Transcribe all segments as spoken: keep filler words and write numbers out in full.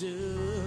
do.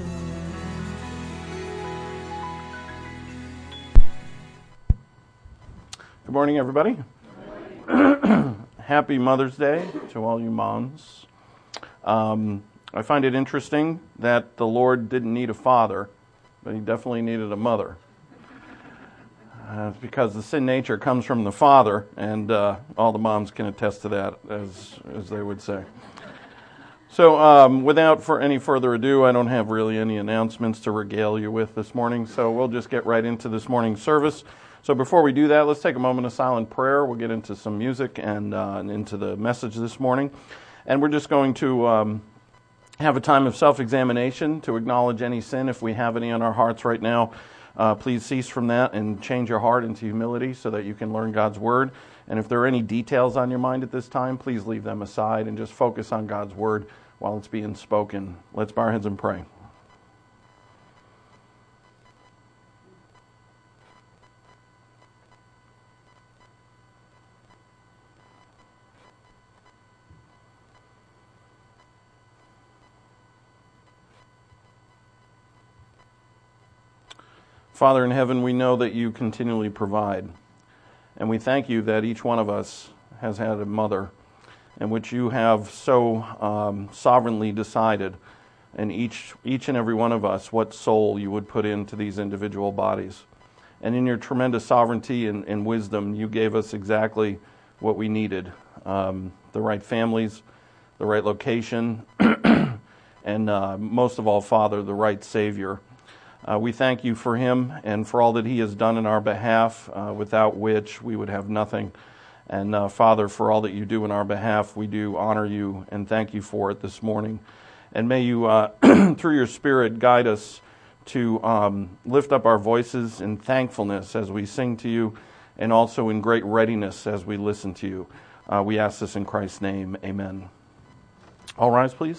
Good morning, everybody. Happy Mother's Day to all you moms. Um, I find it interesting that the Lord didn't need a father, but he definitely needed a mother. Uh, it's because the sin nature comes from the father, and uh, all the moms can attest to that, as as they would say. So um, without for any further ado, I don't have really any announcements to regale you with this morning, so we'll just get right into this morning's service. So before we do that, let's take a moment of silent prayer. We'll get into some music and, uh, and into the message this morning. And we're just going to um, have a time of self-examination to acknowledge any sin. If we have any on our hearts right now, uh, please cease from that and change your heart into humility so that you can learn God's Word. And if there are any details on your mind at this time, please leave them aside and just focus on God's Word while it's being spoken. Let's bow our heads and pray. Father in heaven, we know that you continually provide, and we thank you that each one of us has had a mother, in which you have so um, sovereignly decided, in each each and every one of us, what soul you would put into these individual bodies. And in your tremendous sovereignty and, and wisdom, you gave us exactly what we needed, um, the right families, the right location, and uh, most of all, Father, the right Savior. Uh, we thank you for him and for all that he has done in our behalf, uh, without which we would have nothing. And uh, Father, for all that you do in our behalf, we do honor you and thank you for it this morning. And may you, uh, through your Spirit, guide us to um, lift up our voices in thankfulness as we sing to you, and also in great readiness as we listen to you. Uh, we ask this in Christ's name. Amen. All rise, please.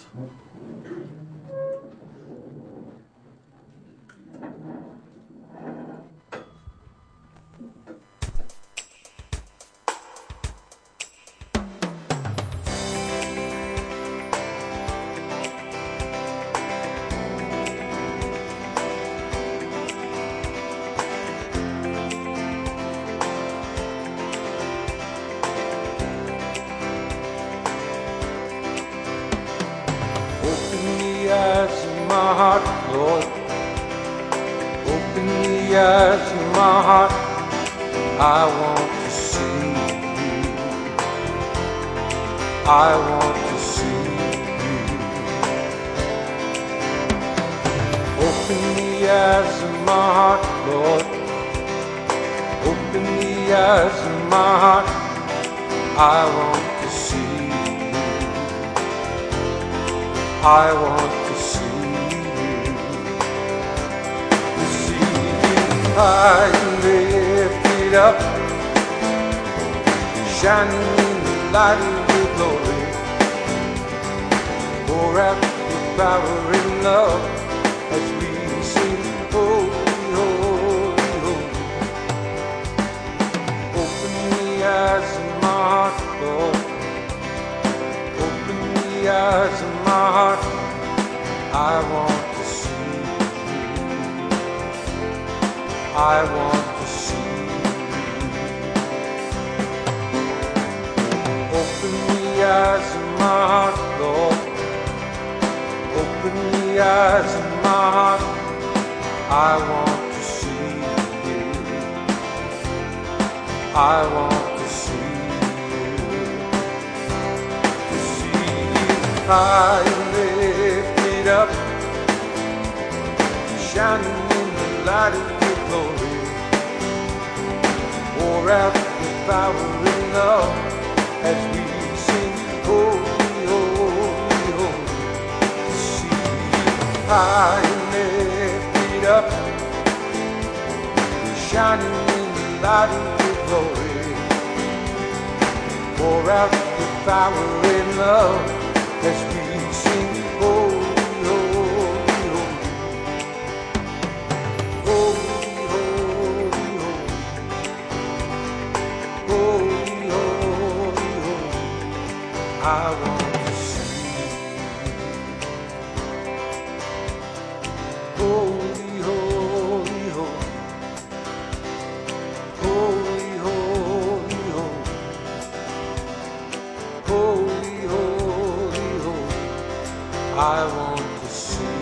I want to see you.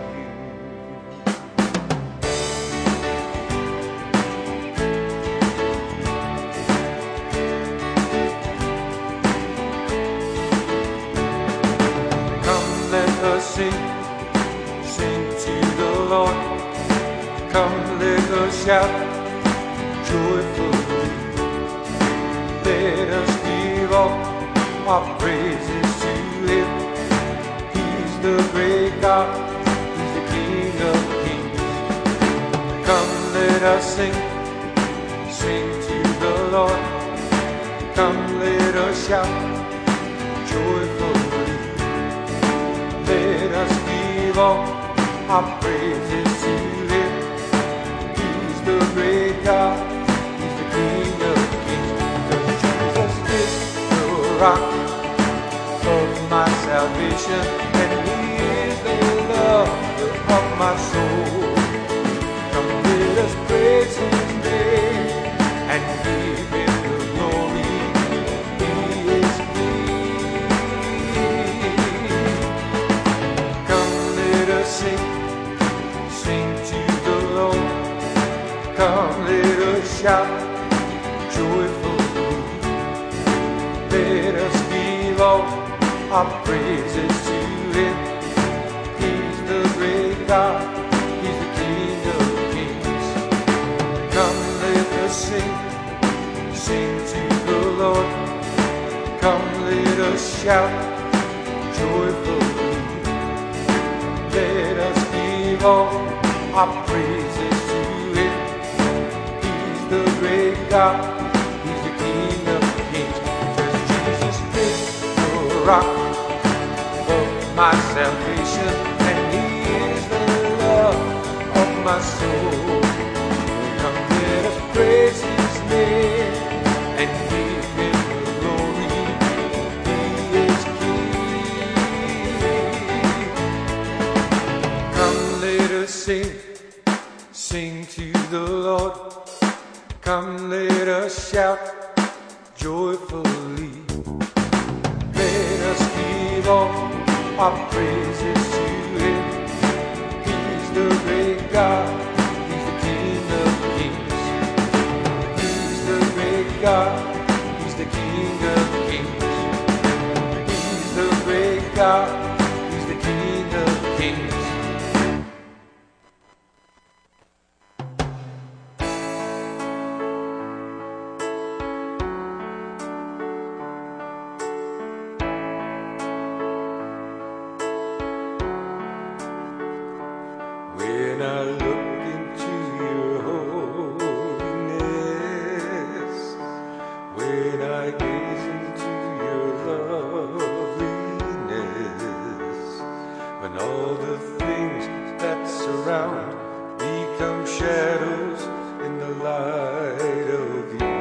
Come, let us sing, sing to the Lord. Come, let us shout joyfully. Let us give all our praises to Him. He's the great God, He's the King of kings. Come, let us sing, sing to the Lord. Come, let us shout joyfully. Let us give all our praises to Him. He's the great God, He's the King of kings. Because Jesus is the rock of my salvation, and He is the lover of my soul. Come, let us praise His name and give Him the glory. He is King. Come, let us sing, sing to the Lord. Come, let us shout joyfully. Let us give all our praises to Him. He's the great God, He's the King of kings. Come, let us sing, sing to the Lord. Come, let us shout joyfully. Let us give all our praises to Him. He's the great God, He's the King of kings. Because Jesus is the rock of my salvation, and He is the love of my soul. Come, let us praise His name and give Him the glory. He is King. Come, let us sing, sing to the Lord. Come, let us shout joyfully. Let us give all our praises to Him. He's the great God, He's the King of kings. He's the great God, He's the King of kings. He's the great God, He's the King of kings. When I look into your holiness, when I gaze into your loveliness, when all the things that surround become shadows in the light of you,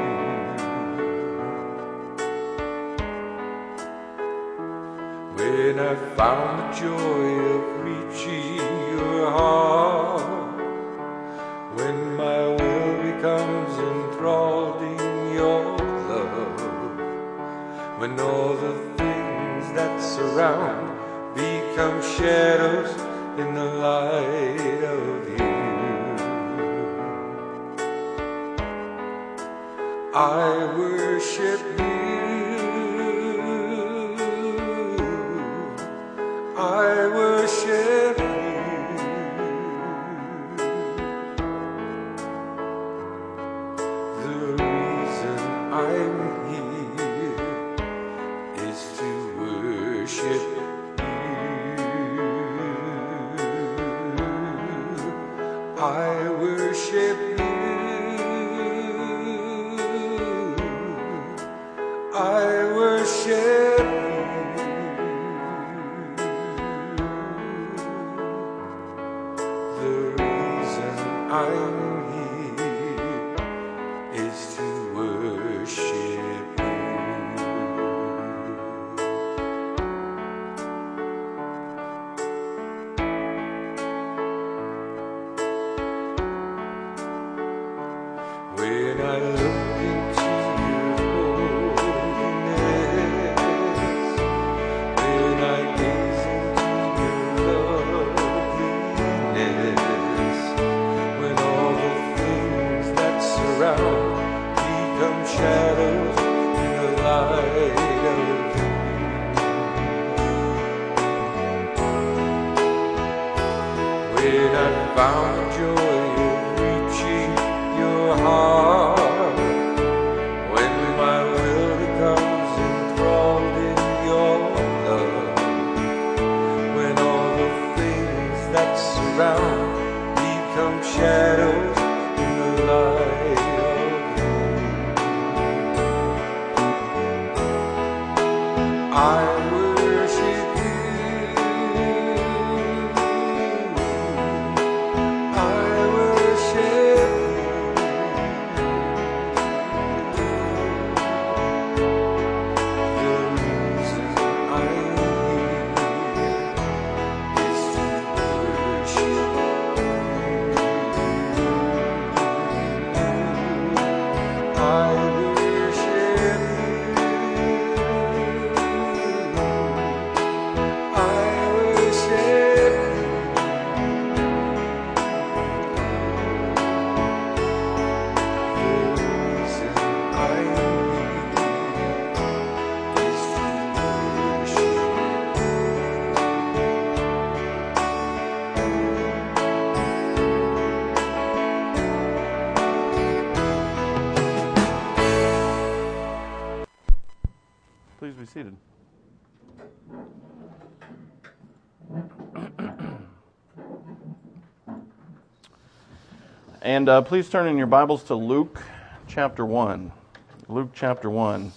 when I found the joy of reaching your heart, when my will becomes enthralled in your love, when all the things that surround become shadows in the light of you, I worship you. I worship you. The reason I'm here is to worship you. I worship you. I worship you. I'm here is to worship you. When I look into your holiness, when I gaze into your said I found the joy of reaching your heart when my will becomes enthralled in your love, when all the things that surround become shadows in the light of you. I Please be seated. And uh, please turn in your Bibles to Luke chapter one. Luke chapter one.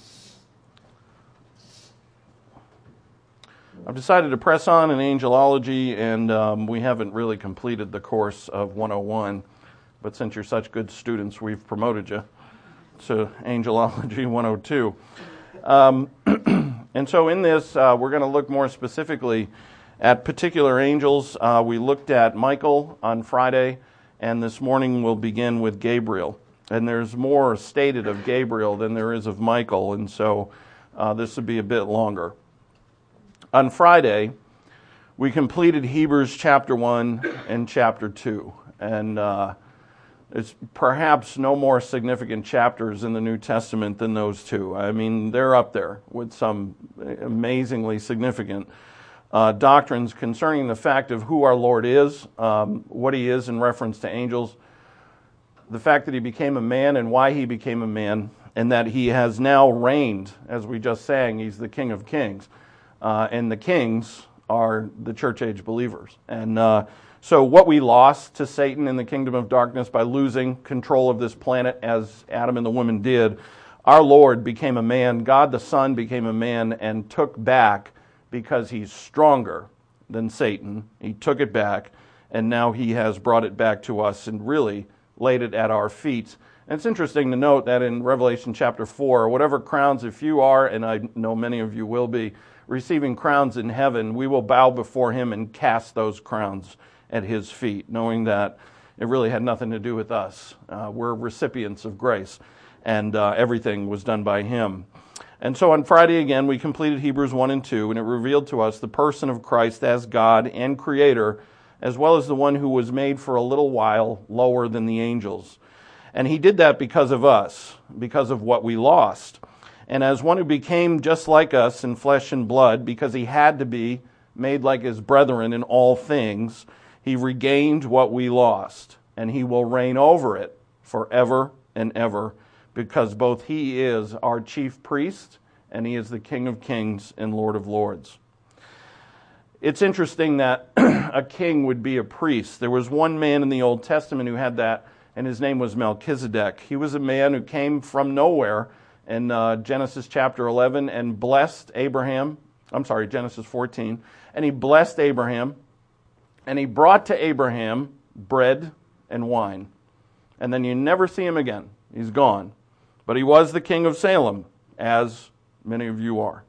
I've decided to press on in angelology, and um, we haven't really completed the course of one oh one. But since you're such good students, we've promoted you to angelology one oh two. Um, and so in this, uh, we're going to look more specifically at particular angels. Uh, we looked at Michael on Friday, and this morning we'll begin with Gabriel. And there's more stated of Gabriel than there is of Michael, and so uh, this will be a bit longer. On Friday, we completed Hebrews chapter one and chapter two, and uh, it's perhaps no more significant chapters in the New Testament than those two. I mean, they're up there with some amazingly significant uh, doctrines concerning the fact of who our Lord is, um, what he is in reference to angels, the fact that he became a man and why he became a man, and that he has now reigned, as we just sang, he's the King of Kings. Uh, and the kings are the church-age believers. And uh, so what we lost to Satan in the kingdom of darkness by losing control of this planet as Adam and the woman did, our Lord became a man, God the Son became a man and took back, because he's stronger than Satan. He took it back, and now he has brought it back to us and really laid it at our feet. And it's interesting to note that in Revelation chapter four, whatever crowns, if you are, and I know many of you will be, receiving crowns in heaven, we will bow before him and cast those crowns at his feet, knowing that it really had nothing to do with us. Uh, we're recipients of grace, and uh, everything was done by him. And so on Friday again, we completed Hebrews one and two, and it revealed to us the person of Christ as God and Creator, as well as the one who was made for a little while lower than the angels. And he did that because of us, because of what we lost. And as one who became just like us in flesh and blood, because he had to be made like his brethren in all things, he regained what we lost, and he will reign over it forever and ever, because both he is our chief priest and he is the King of Kings and Lord of Lords. It's interesting that a king would be a priest. There was one man in the Old Testament who had that, and his name was Melchizedek. He was a man who came from nowhere in uh, Genesis chapter eleven and blessed Abraham. I'm sorry, Genesis fourteen. And he blessed Abraham, and he brought to Abraham bread and wine. And then you never see him again. He's gone. But he was the king of Salem, as many of you are.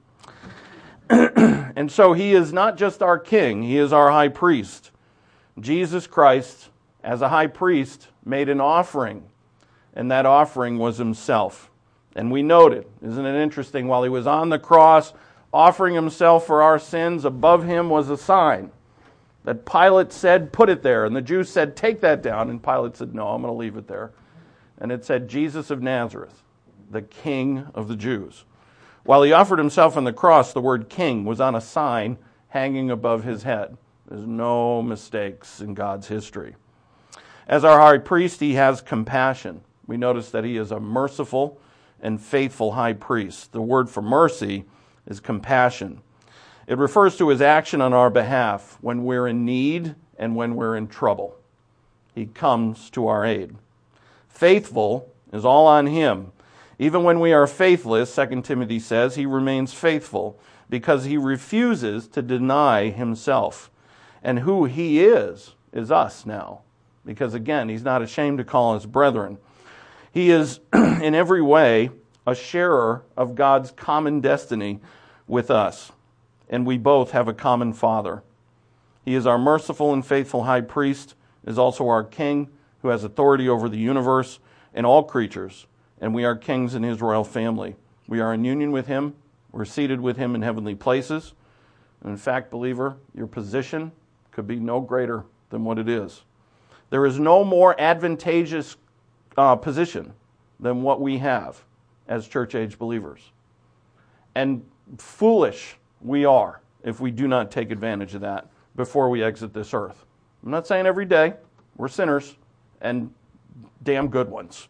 And so he is not just our king, he is our high priest. Jesus Christ, as a high priest, made an offering, and that offering was himself. And we noted, isn't it interesting, while he was on the cross offering himself for our sins, above him was a sign that Pilate said, put it there. And the Jews said, take that down. And Pilate said, no, I'm going to leave it there. And it said, Jesus of Nazareth, the King of the Jews. While he offered himself on the cross, the word king was on a sign hanging above his head. There's no mistakes in God's history. As our high priest, he has compassion. We notice that he is a merciful and faithful high priest. The word for mercy is compassion. It refers to his action on our behalf when we're in need and when we're in trouble. He comes to our aid. Faithful is all on him. Even when we are faithless, Second Timothy says, he remains faithful because he refuses to deny himself. And who he is, is us now. Because again, he's not ashamed to call us brethren. He is in every way a sharer of God's common destiny with us. And we both have a common Father. He is our merciful and faithful high priest, is also our king who has authority over the universe and all creatures. And we are kings in his royal family. We are in union with him. We're seated with him in heavenly places. And in fact, believer, your position could be no greater than what it is. There is no more advantageous uh, position than what we have as church-age believers. And foolish we are if we do not take advantage of that before we exit this earth. I'm not saying every day. We're sinners and damn good ones.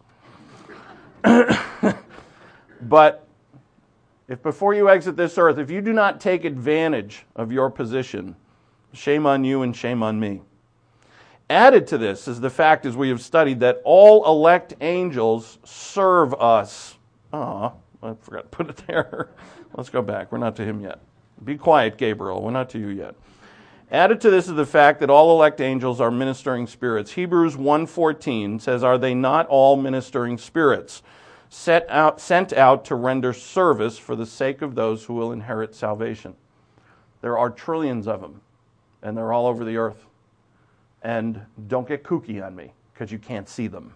But if before you exit this earth, if you do not take advantage of your position, shame on you and shame on me. Added to this is the fact, as we have studied, that all elect angels serve us. Oh, I forgot to put it there. Let's go back. We're not to him yet. Be quiet, Gabriel. We're not to you yet. Added to this is the fact that all elect angels are ministering spirits. Hebrews one fourteen says, "Are they not all ministering spirits, set out, sent out to render service for the sake of those who will inherit salvation?" There are trillions of them, and they're all over the earth. And don't get kooky on me, because you can't see them.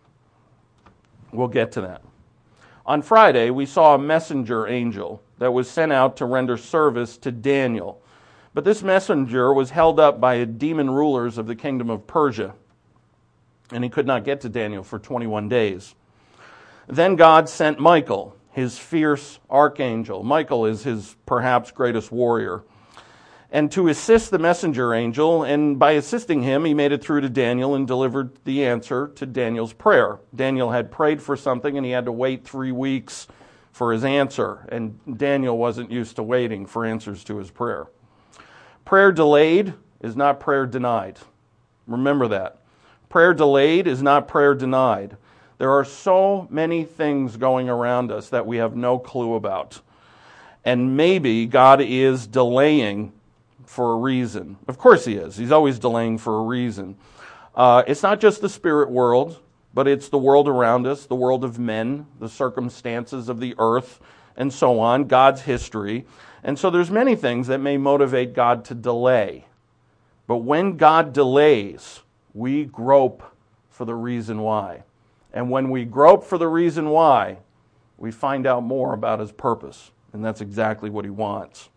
We'll get to that. On Friday, we saw a messenger angel that was sent out to render service to Daniel. But this messenger was held up by demon rulers of the kingdom of Persia, and he could not get to Daniel for twenty-one days. Then God sent Michael, his fierce archangel. Michael is his perhaps greatest warrior. And to assist the messenger angel, and by assisting him, he made it through to Daniel and delivered the answer to Daniel's prayer. Daniel had prayed for something, and he had to wait three weeks for his answer, and Daniel wasn't used to waiting for answers to his prayer. Prayer delayed is not prayer denied. Remember that. Prayer delayed is not prayer denied. There are so many things going around us that we have no clue about. And maybe God is delaying for a reason. Of course he is. He's always delaying for a reason. Uh, it's not just the spirit world, but it's the world around us, the world of men, the circumstances of the earth, and so on, God's history. And so there's many things that may motivate God to delay. But when God delays, we grope for the reason why. And when we grope for the reason why, we find out more about his purpose. And that's exactly what he wants.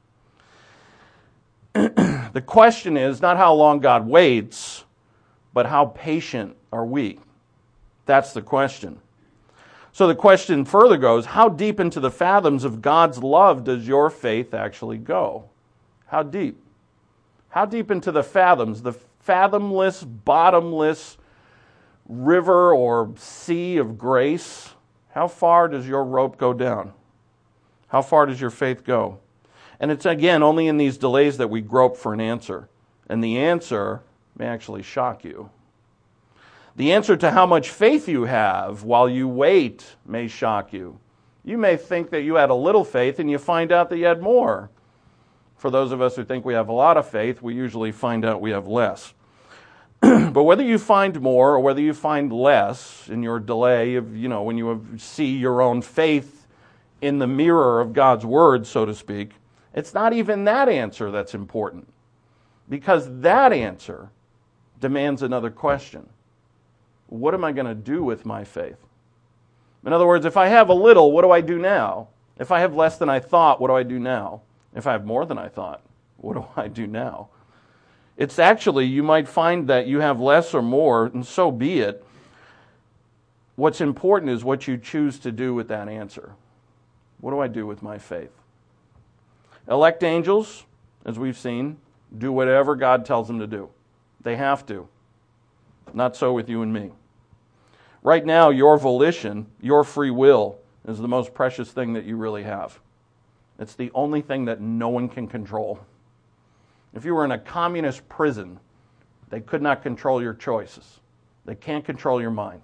The question is not how long God waits, but how patient are we? That's the question. So the question further goes, how deep into the fathoms of God's love does your faith actually go? How deep? How deep into the fathoms, the fathomless, bottomless river or sea of grace? How far does your rope go down? How far does your faith go? And it's, again, only in these delays that we grope for an answer. And the answer may actually shock you. The answer to how much faith you have while you wait may shock you. You may think that you had a little faith and you find out that you had more. For those of us who think we have a lot of faith, we usually find out we have less. But whether you find more or whether you find less in your delay of, you know, when you see your own faith in the mirror of God's word, so to speak, it's not even that answer that's important, because that answer demands another question. What am I going to do with my faith? In other words, if I have a little, what do I do now? If I have less than I thought, what do I do now? If I have more than I thought, what do I do now? It's actually, you might find that you have less or more, and so be it. What's important is what you choose to do with that answer. What do I do with my faith? Elect angels, as we've seen, do whatever God tells them to do. They have to. Not so with you and me. Right now, your volition, your free will, is the most precious thing that you really have. It's the only thing that no one can control. If you were in a communist prison, they could not control your choices. They can't control your mind.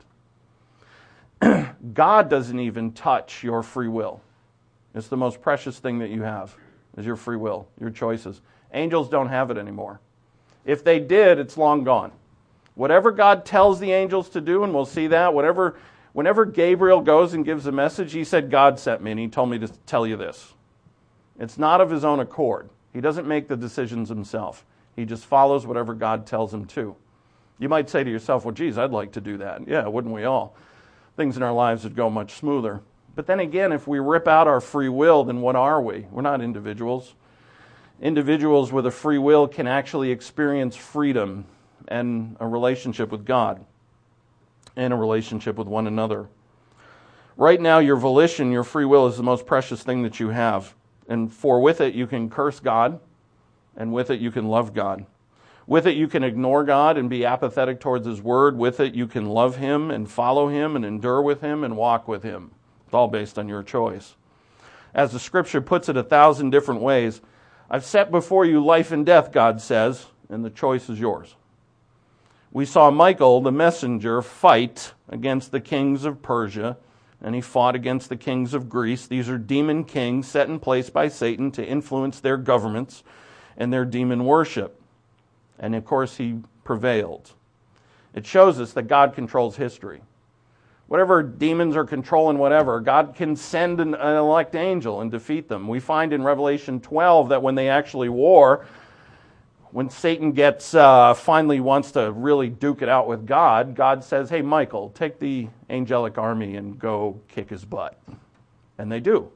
God doesn't even touch your free will. It's the most precious thing that you have, is your free will, your choices. Angels don't have it anymore. If they did, it's long gone. Whatever God tells the angels to do, and we'll see that, whatever, whenever Gabriel goes and gives a message, he said, God sent me, and he told me to tell you this. It's not of his own accord. He doesn't make the decisions himself. He just follows whatever God tells him to. You might say to yourself, well, geez, I'd like to do that. Yeah, wouldn't we all? Things in our lives would go much smoother. But then again, if we rip out our free will, then what are we? We're not individuals. Individuals with a free will can actually experience freedom and a relationship with God and a relationship with one another. Right now, your volition, your free will, is the most precious thing that you have. And for with it, you can curse God, and with it, you can love God. With it, you can ignore God and be apathetic towards His Word. With it, you can love Him and follow Him and endure with Him and walk with Him. It's all based on your choice. As the Scripture puts it a thousand different ways, I've set before you life and death, God says, and the choice is yours. We saw Michael, the messenger, fight against the kings of Persia, and he fought against the kings of Greece. These are demon kings set in place by Satan to influence their governments and their demon worship. And of course, he prevailed. It shows us that God controls history. Whatever demons are controlling whatever, God can send an, an elect angel and defeat them. We find in Revelation twelve that when they actually war, when Satan gets uh, finally wants to really duke it out with God, God says, hey, Michael, take the angelic army and go kick his butt. And they do.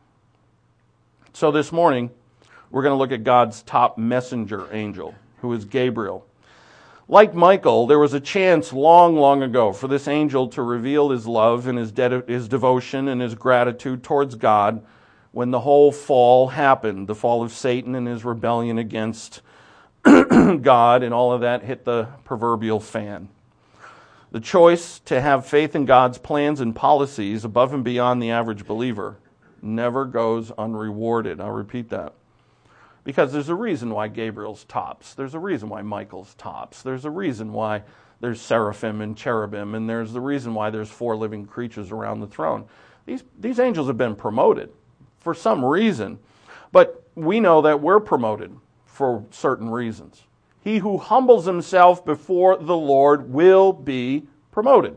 So this morning, we're going to look at God's top messenger angel, who is Gabriel. Like Michael, there was a chance long, long ago for this angel to reveal his love and his, de- his devotion and his gratitude towards God when the whole fall happened, the fall of Satan and his rebellion against God, and all of that hit the proverbial fan. The choice to have faith in God's plans and policies above and beyond the average believer never goes unrewarded. I'll repeat that. Because there's a reason why Gabriel's tops. There's a reason why Michael's tops. There's a reason why there's seraphim and cherubim, and there's the reason why there's four living creatures around the throne. These, these angels have been promoted for some reason, but we know that we're promoted for certain reasons. He who humbles himself before the Lord will be promoted.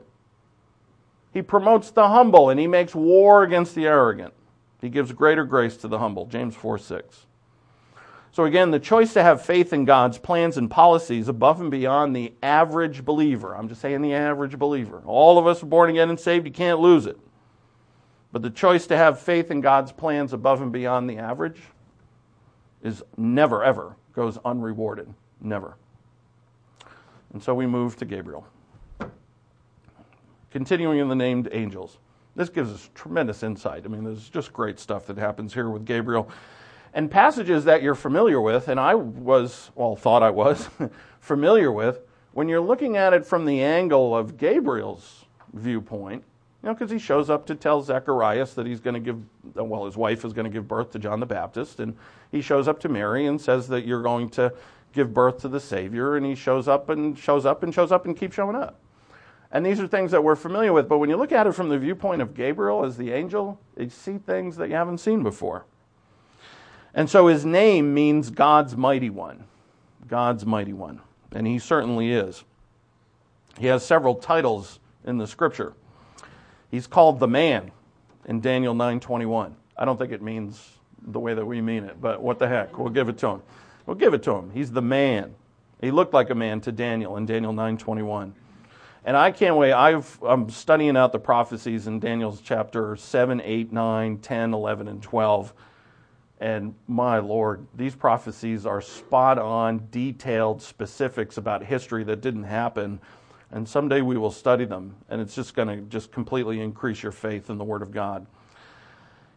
He promotes the humble, and he makes war against the arrogant. He gives greater grace to the humble, James four six. So again, the choice to have faith in God's plans and policies above and beyond the average believer. I'm just saying the average believer. All of us are born again and saved. You can't lose it. But the choice to have faith in God's plans above and beyond the average is never, ever goes unrewarded. Never. And so we move to Gabriel. Continuing in the named angels. This gives us tremendous insight. I mean, there's just great stuff that happens here with Gabriel. And passages that you're familiar with, and I was, well, thought I was, familiar with, when you're looking at it from the angle of Gabriel's viewpoint, you know, because he shows up to tell Zacharias that he's going to give, well, his wife is going to give birth to John the Baptist, and he shows up to Mary and says that you're going to give birth to the Savior, and he shows up and shows up and shows up and keeps showing up. And these are things that we're familiar with, but when you look at it from the viewpoint of Gabriel as the angel, you see things that you haven't seen before. And so his name means God's mighty one. God's mighty one. And he certainly is. He has several titles in the Scripture. He's called the man in Daniel nine twenty-one. I don't think it means the way that we mean it, but what the heck? We'll give it to him. We'll give it to him. He's the man. He looked like a man to Daniel in Daniel nine twenty-one. And I can't wait. I've, I'm studying out the prophecies in Daniel's chapter seven, eight, nine, ten, eleven, and twelve. And my Lord, these prophecies are spot on, detailed specifics about history that didn't happen. And someday we will study them. And it's just going to just completely increase your faith in the Word of God.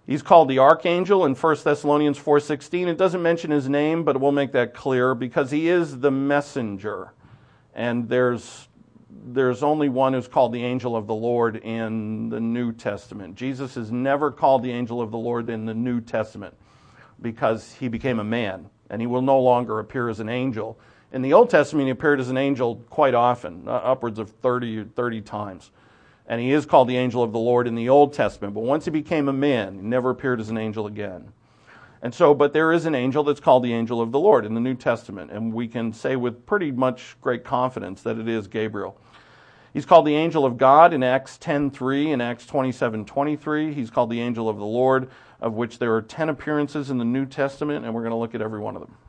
He's called the archangel in First Thessalonians four sixteen. It doesn't mention his name, but we'll make that clear because he is the messenger. And there's there's only one who's called the angel of the Lord in the New Testament. Jesus is never called the angel of the Lord in the New Testament because he became a man, and he will no longer appear as an angel. In the Old Testament, he appeared as an angel quite often, uh, upwards of thirty, thirty times. And he is called the angel of the Lord in the Old Testament. But once he became a man, he never appeared as an angel again. And so, but there is an angel that's called the angel of the Lord in the New Testament. And we can say with pretty much great confidence that it is Gabriel. He's called the angel of God in Acts ten three and Acts twenty-seven twenty-three. He's called the angel of the Lord, of which there are ten appearances in the New Testament, and we're going to look at every one of them.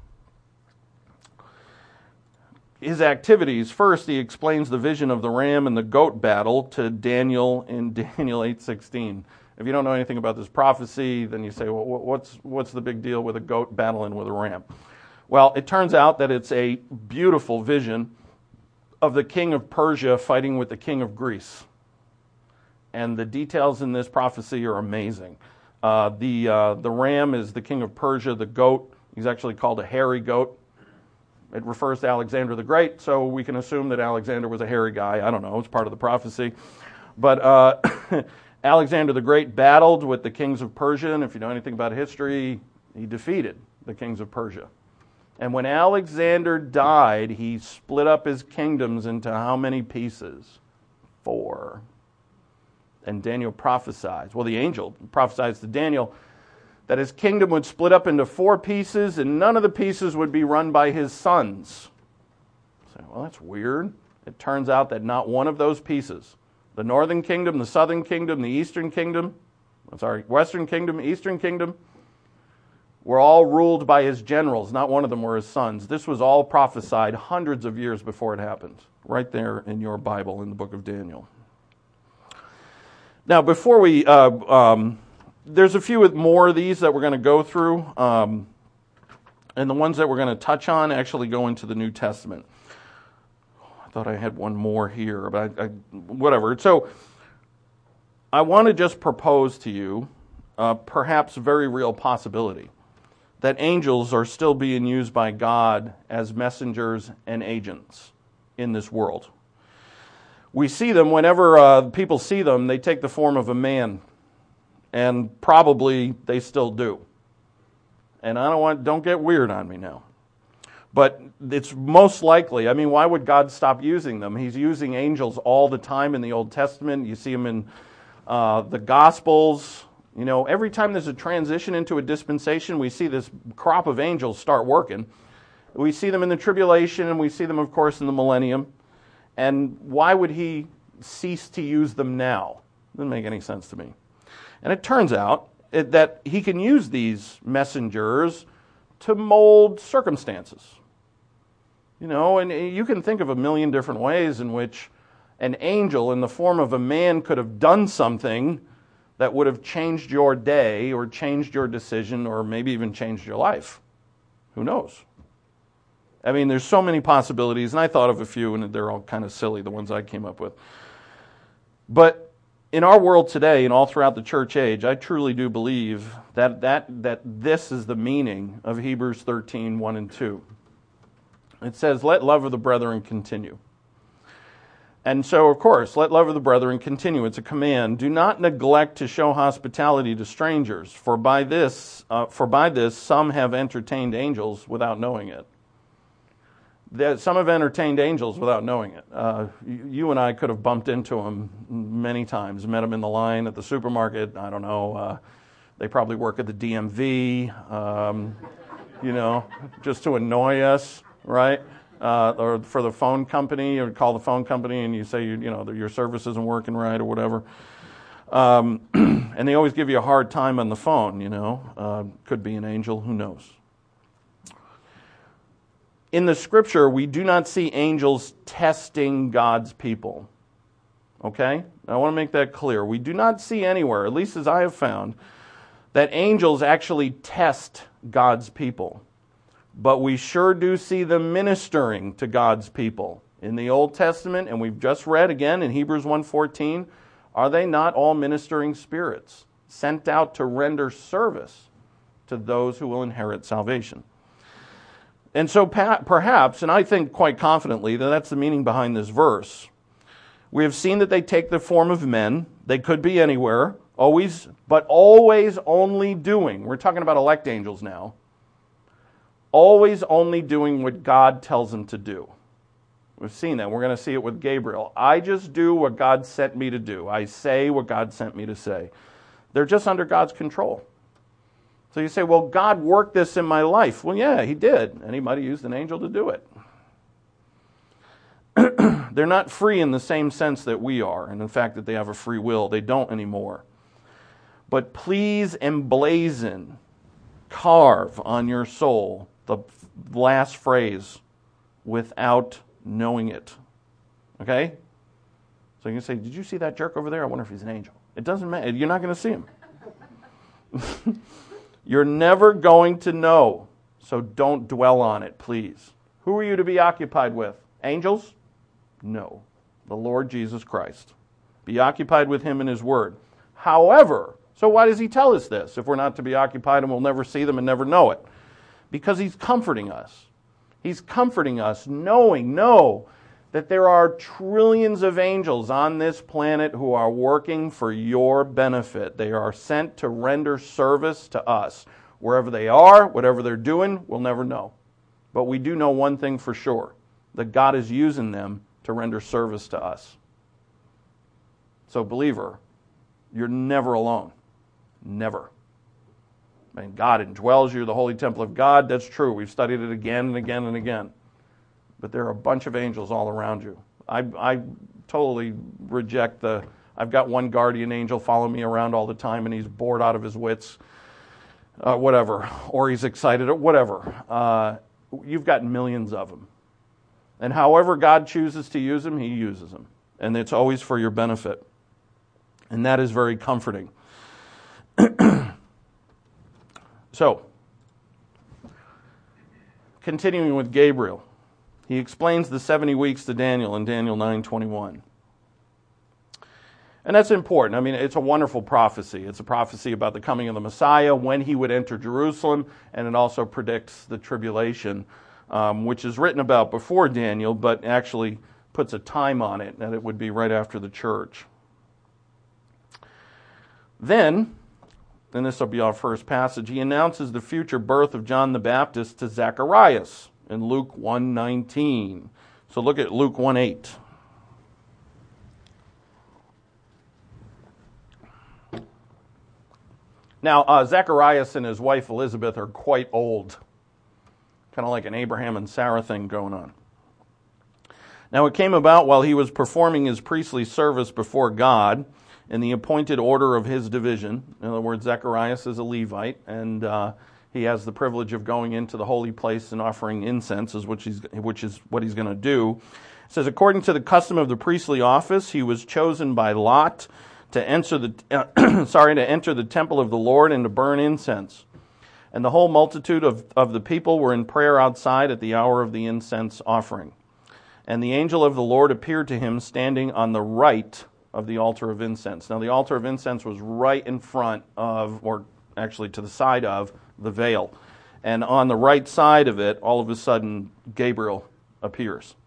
His activities, first he explains the vision of the ram and the goat battle to Daniel in Daniel eight sixteen. If you don't know anything about this prophecy, then you say, well, what's, what's the big deal with a goat battling with a ram? Well, it turns out that it's a beautiful vision of the king of Persia fighting with the king of Greece. And the details in this prophecy are amazing. Uh, the, uh, the ram is the king of Persia. The goat, he's actually called a hairy goat. It refers to Alexander the Great, so we can assume that Alexander was a hairy guy. I don't know, it's part of the prophecy. But uh, Alexander the Great battled with the kings of Persia, and if you know anything about history, he defeated the kings of Persia. And when Alexander died, he split up his kingdoms into how many pieces? Four. And Daniel prophesies, well, the angel prophesies to Daniel that his kingdom would split up into four pieces, and none of the pieces would be run by his sons. So, well, that's weird. It turns out that not one of those pieces, the northern kingdom, the southern kingdom, the eastern kingdom, I'm sorry, western kingdom, eastern kingdom, were all ruled by his generals. Not one of them were his sons. This was all prophesied hundreds of years before it happened, right there in your Bible in the book of Daniel. Now, before we... Uh, um, There's a few more of these that we're going to go through, um, and the ones that we're going to touch on actually go into the New Testament. I thought I had one more here, but I, I, whatever. So I want to just propose to you, uh, perhaps a very real possibility, that angels are still being used by God as messengers and agents in this world. We see them whenever uh, people see them, they take the form of a man. And probably they still do. And I don't want, don't get weird on me now. But it's most likely, I mean, why would God stop using them? He's using angels all the time in the Old Testament. You see them in uh, the Gospels. You know, every time there's a transition into a dispensation, we see this crop of angels start working. We see them in the tribulation, and we see them, of course, in the millennium. And why would he cease to use them now? Doesn't make any sense to me. And it turns out that he can use these messengers to mold circumstances. You know, and you can think of a million different ways in which an angel in the form of a man could have done something that would have changed your day or changed your decision or maybe even changed your life. Who knows? I mean, there's so many possibilities, and I thought of a few, and they're all kind of silly, the ones I came up with. But in our world today and all throughout the church age, I truly do believe that, that, that this is the meaning of Hebrews thirteen, one and two. It says, let love of the brethren continue. And so, of course, let love of the brethren continue. It's a command. Do not neglect to show hospitality to strangers, for by this, uh, for by this some have entertained angels without knowing it. That some have entertained angels without knowing it. Uh, you and I could have bumped into them many times, met them in the line at the supermarket. I don't know. Uh, they probably work at the D M V, um, you know, just to annoy us, right? Uh, or for the phone company, or call the phone company and you say, you, you know, that your service isn't working right or whatever. Um, and they always give you a hard time on the phone, you know. Uh, could be an angel, who knows? In the scripture, we do not see angels testing God's people. Okay? I want to make that clear. We do not see anywhere, at least as I have found, that angels actually test God's people. But we sure do see them ministering to God's people. In the Old Testament, and we've just read again in Hebrews one fourteen, are they not all ministering spirits sent out to render service to those who will inherit salvation. And so perhaps, and I think quite confidently, that that's the meaning behind this verse. We have seen that they take the form of men. They could be anywhere, always, but always only doing. We're talking about elect angels now. Always only doing what God tells them to do. We've seen that. We're going to see it with Gabriel. I just do what God sent me to do. I say what God sent me to say. They're just under God's control. So you say, well, God worked this in my life. Well, yeah, he did. And he might have used an angel to do it. They're not free in the same sense that we are, and in fact that they have a free will. They don't anymore. But please emblazon, carve on your soul the last phrase, without knowing it. Okay? So you can say, did you see that jerk over there? I wonder if he's an angel. It doesn't matter. You're not going to see him. You're never going to know. So don't dwell on it, please. Who are you to be occupied with? Angels? No. The Lord Jesus Christ. Be occupied with him and his word. However, so why does he tell us this? If we're not to be occupied and we'll never see them and never know it. Because he's comforting us. He's comforting us knowing, know, that there are trillions of angels on this planet who are working for your benefit. They are sent to render service to us. Wherever they are, whatever they're doing, we'll never know. But we do know one thing for sure, that God is using them to render service to us. So believer, you're never alone. Never. I mean, God indwells you, the holy temple of God. That's true. We've studied it again and again and again. But there are a bunch of angels all around you. I, I totally reject the, I've got one guardian angel following me around all the time and he's bored out of his wits, uh, whatever, or he's excited, or whatever. Uh, you've got millions of them. And however God chooses to use them, he uses them. And it's always for your benefit. And that is very comforting. So, continuing with Gabriel. He explains the seventy weeks to Daniel in Daniel nine twenty-one. And that's important. I mean, it's a wonderful prophecy. It's a prophecy about the coming of the Messiah, when he would enter Jerusalem, and it also predicts the tribulation, um, which is written about before Daniel, but actually puts a time on it, and it would be right after the church. Then, and this will be our first passage, he announces the future birth of John the Baptist to Zacharias in Luke one nineteen. So look at Luke one eight. Now, uh, Zacharias and his wife Elizabeth are quite old. Kind of like an Abraham and Sarah thing going on. Now, it came about while he was performing his priestly service before God in the appointed order of his division. In other words, Zacharias is a Levite, and uh, he has the privilege of going into the holy place and offering incense, which, he's, which is what he's going to do. It says, according to the custom of the priestly office, he was chosen by lot to enter the uh, sorry to enter the temple of the Lord and to burn incense. And the whole multitude of, of the people were in prayer outside at the hour of the incense offering. And the angel of the Lord appeared to him standing on the right of the altar of incense. Now the altar of incense was right in front of, or actually to the side of, the veil. And on the right side of it, all of a sudden, Gabriel appears.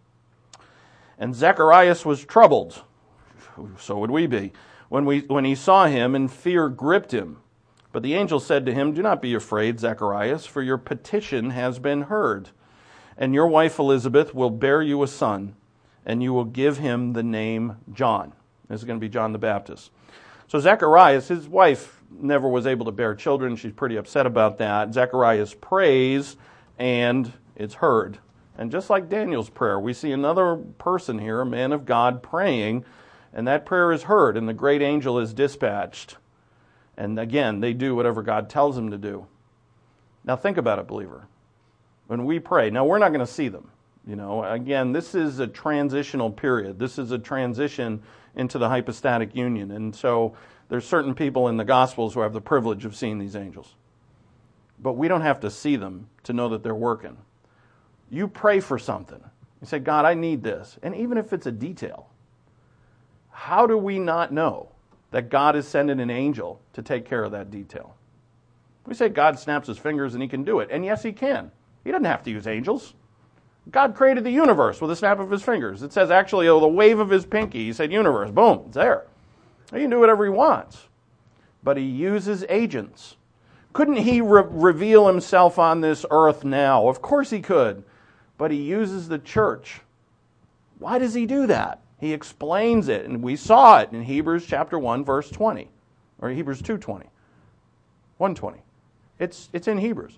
And Zacharias was troubled. So would we be. When we when he saw him, and fear gripped him. But the angel said to him, do not be afraid, Zacharias, for your petition has been heard. And your wife Elizabeth will bear you a son, and you will give him the name John. This is going to be John the Baptist. So Zacharias, his wife never was able to bear children. She's pretty upset about that. Zacharias prays, and it's heard. And just like Daniel's prayer, we see another person here, a man of God, praying, and that prayer is heard, and the great angel is dispatched. And again, they do whatever God tells them to do. Now think about it, believer. When we pray, now we're not going to see them. You know, again, this is a transitional period. This is a transition into the hypostatic union. And so there's certain people in the Gospels who have the privilege of seeing these angels. But we don't have to see them to know that they're working. You pray for something. You say, God, I need this. And even if it's a detail, how do we not know that God is sending an angel to take care of that detail. We say God snaps his fingers and he can do it. And yes, he can. He doesn't have to use angels. God created the universe with a snap of his fingers. It says actually, oh, the wave of his pinky, he said universe, boom, it's there. He can do whatever he wants. But he uses agents. Couldn't he re- reveal himself on this earth now? Of course he could. But he uses the church. Why does he do that? He explains it, and we saw it in Hebrews chapter one, verse twenty. Or Hebrews two twenty. one twenty. It's, it's in Hebrews.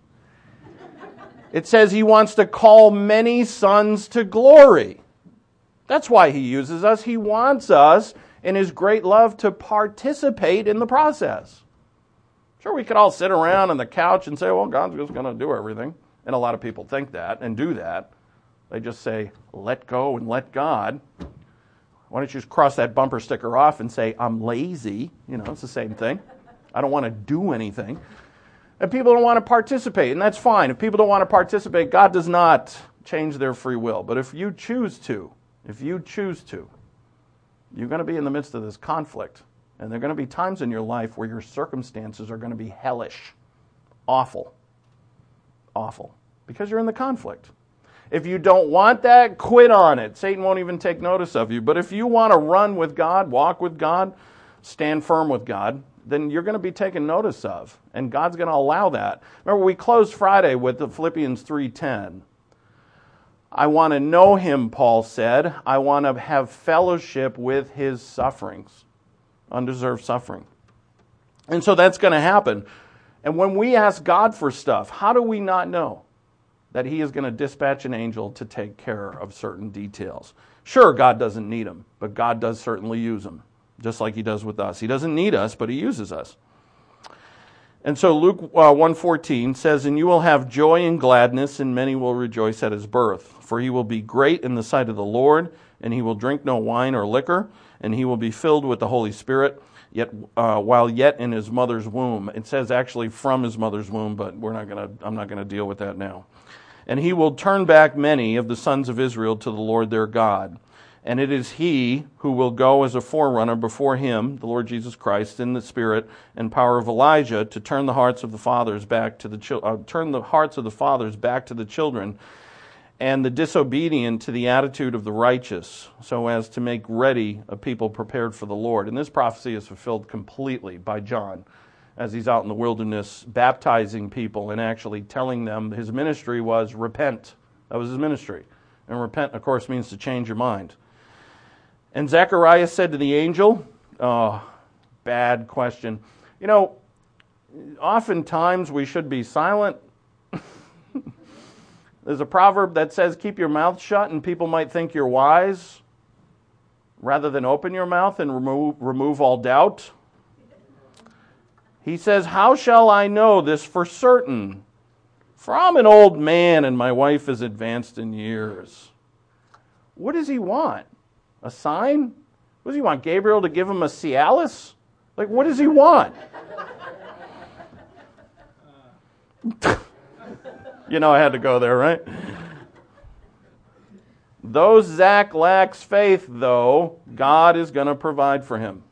It says he wants to call many sons to glory. That's why he uses us. He wants us, in his great love, to participate in the process. Sure, we could all sit around on the couch and say, well, God's just going to do everything. And a lot of people think that and do that. They just say, let go and let God. Why don't you just cross that bumper sticker off and say, I'm lazy. You know, it's the same thing. I don't want to do anything. And people don't want to participate, and that's fine. If people don't want to participate, God does not change their free will. But if you choose to, if you choose to, you're going to be in the midst of this conflict. And there are going to be times in your life where your circumstances are going to be hellish, awful, awful, because you're in the conflict. If you don't want that, quit on it. Satan won't even take notice of you. But if you want to run with God, walk with God, stand firm with God, then you're going to be taken notice of. And God's going to allow that. Remember, we closed Friday with the Philippians three ten. I want to know him, Paul said. I want to have fellowship with his sufferings. Undeserved suffering. And so that's going to happen. And when we ask God for stuff, how do we not know that he is going to dispatch an angel to take care of certain details? Sure, God doesn't need them, but God does certainly use them. Just like he does with us. He doesn't need us, but he uses us. And so Luke uh, one fourteen says, and you will have joy and gladness, and many will rejoice at his birth. For he will be great in the sight of the Lord, and he will drink no wine or liquor, and he will be filled with the Holy Spirit, yet uh, while yet in his mother's womb. It says actually from his mother's womb, but we're not going to. I'm not going to deal with that now. And he will turn back many of the sons of Israel to the Lord their God. And it is he who will go as a forerunner before him, the Lord Jesus Christ, in the spirit and power of Elijah, to turn the hearts of the fathers back to the chil- uh, turn the hearts of the fathers back to the children, and the disobedient to the attitude of the righteous, so as to make ready a people prepared for the Lord. And this prophecy is fulfilled completely by John, as he's out in the wilderness baptizing people and actually telling them his ministry was repent. That was his ministry. And repent, of course, means to change your mind. And Zacharias said to the angel, oh, bad question. You know, oftentimes we should be silent. There's a proverb that says, keep your mouth shut and people might think you're wise, rather than open your mouth and remove, remove all doubt. He says, how shall I know this for certain? For I'm an old man and my wife is advanced in years. What does he want? A sign? What does he want? Gabriel to give him a Cialis? Like, what does he want? You know I had to go there, right? Though Zach lacks faith, though, God is going to provide for him.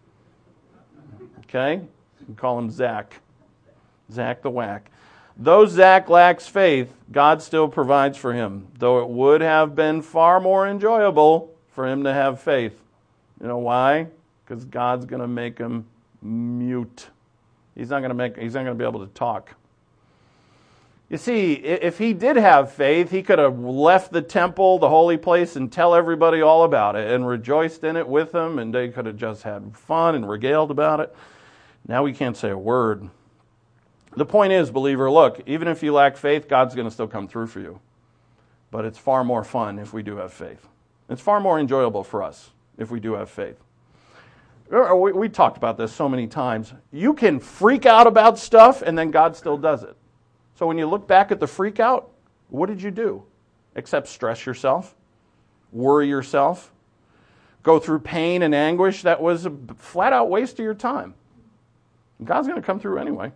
Okay? We call him Zach. Zach the Whack. Though Zach lacks faith, God still provides for him. Though it would have been far more enjoyable for him to have faith. You know why? Because God's going to make him mute. He's not going to make. He's not going to be able to talk. You see, if he did have faith, he could have left the temple, the holy place, and tell everybody all about it and rejoiced in it with them, and they could have just had fun and regaled about it. Now we can't say a word. The point is, believer, look, even if you lack faith, God's going to still come through for you. But it's far more fun if we do have faith. It's far more enjoyable for us if we do have faith. We, we talked about this so many times. You can freak out about stuff, and then God still does it. So when you look back at the freak out, what did you do? Except stress yourself, worry yourself, go through pain and anguish. That was a flat out waste of your time. God's going to come through anyway.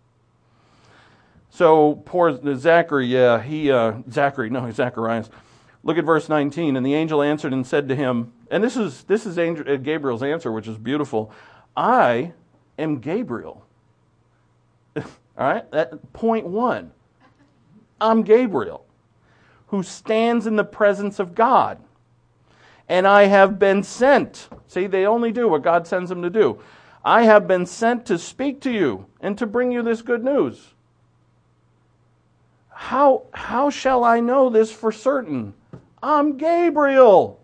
So poor Zachary, yeah, he, uh, Zachary, no, Zacharias. Look at verse nineteen. And the angel answered and said to him, and this is this is angel, Gabriel's answer, which is beautiful. I am Gabriel. All right, that point one. I'm Gabriel, who stands in the presence of God. And I have been sent. See, they only do what God sends them to do. I have been sent to speak to you and to bring you this good news. How, how shall I know this for certain? I'm Gabriel.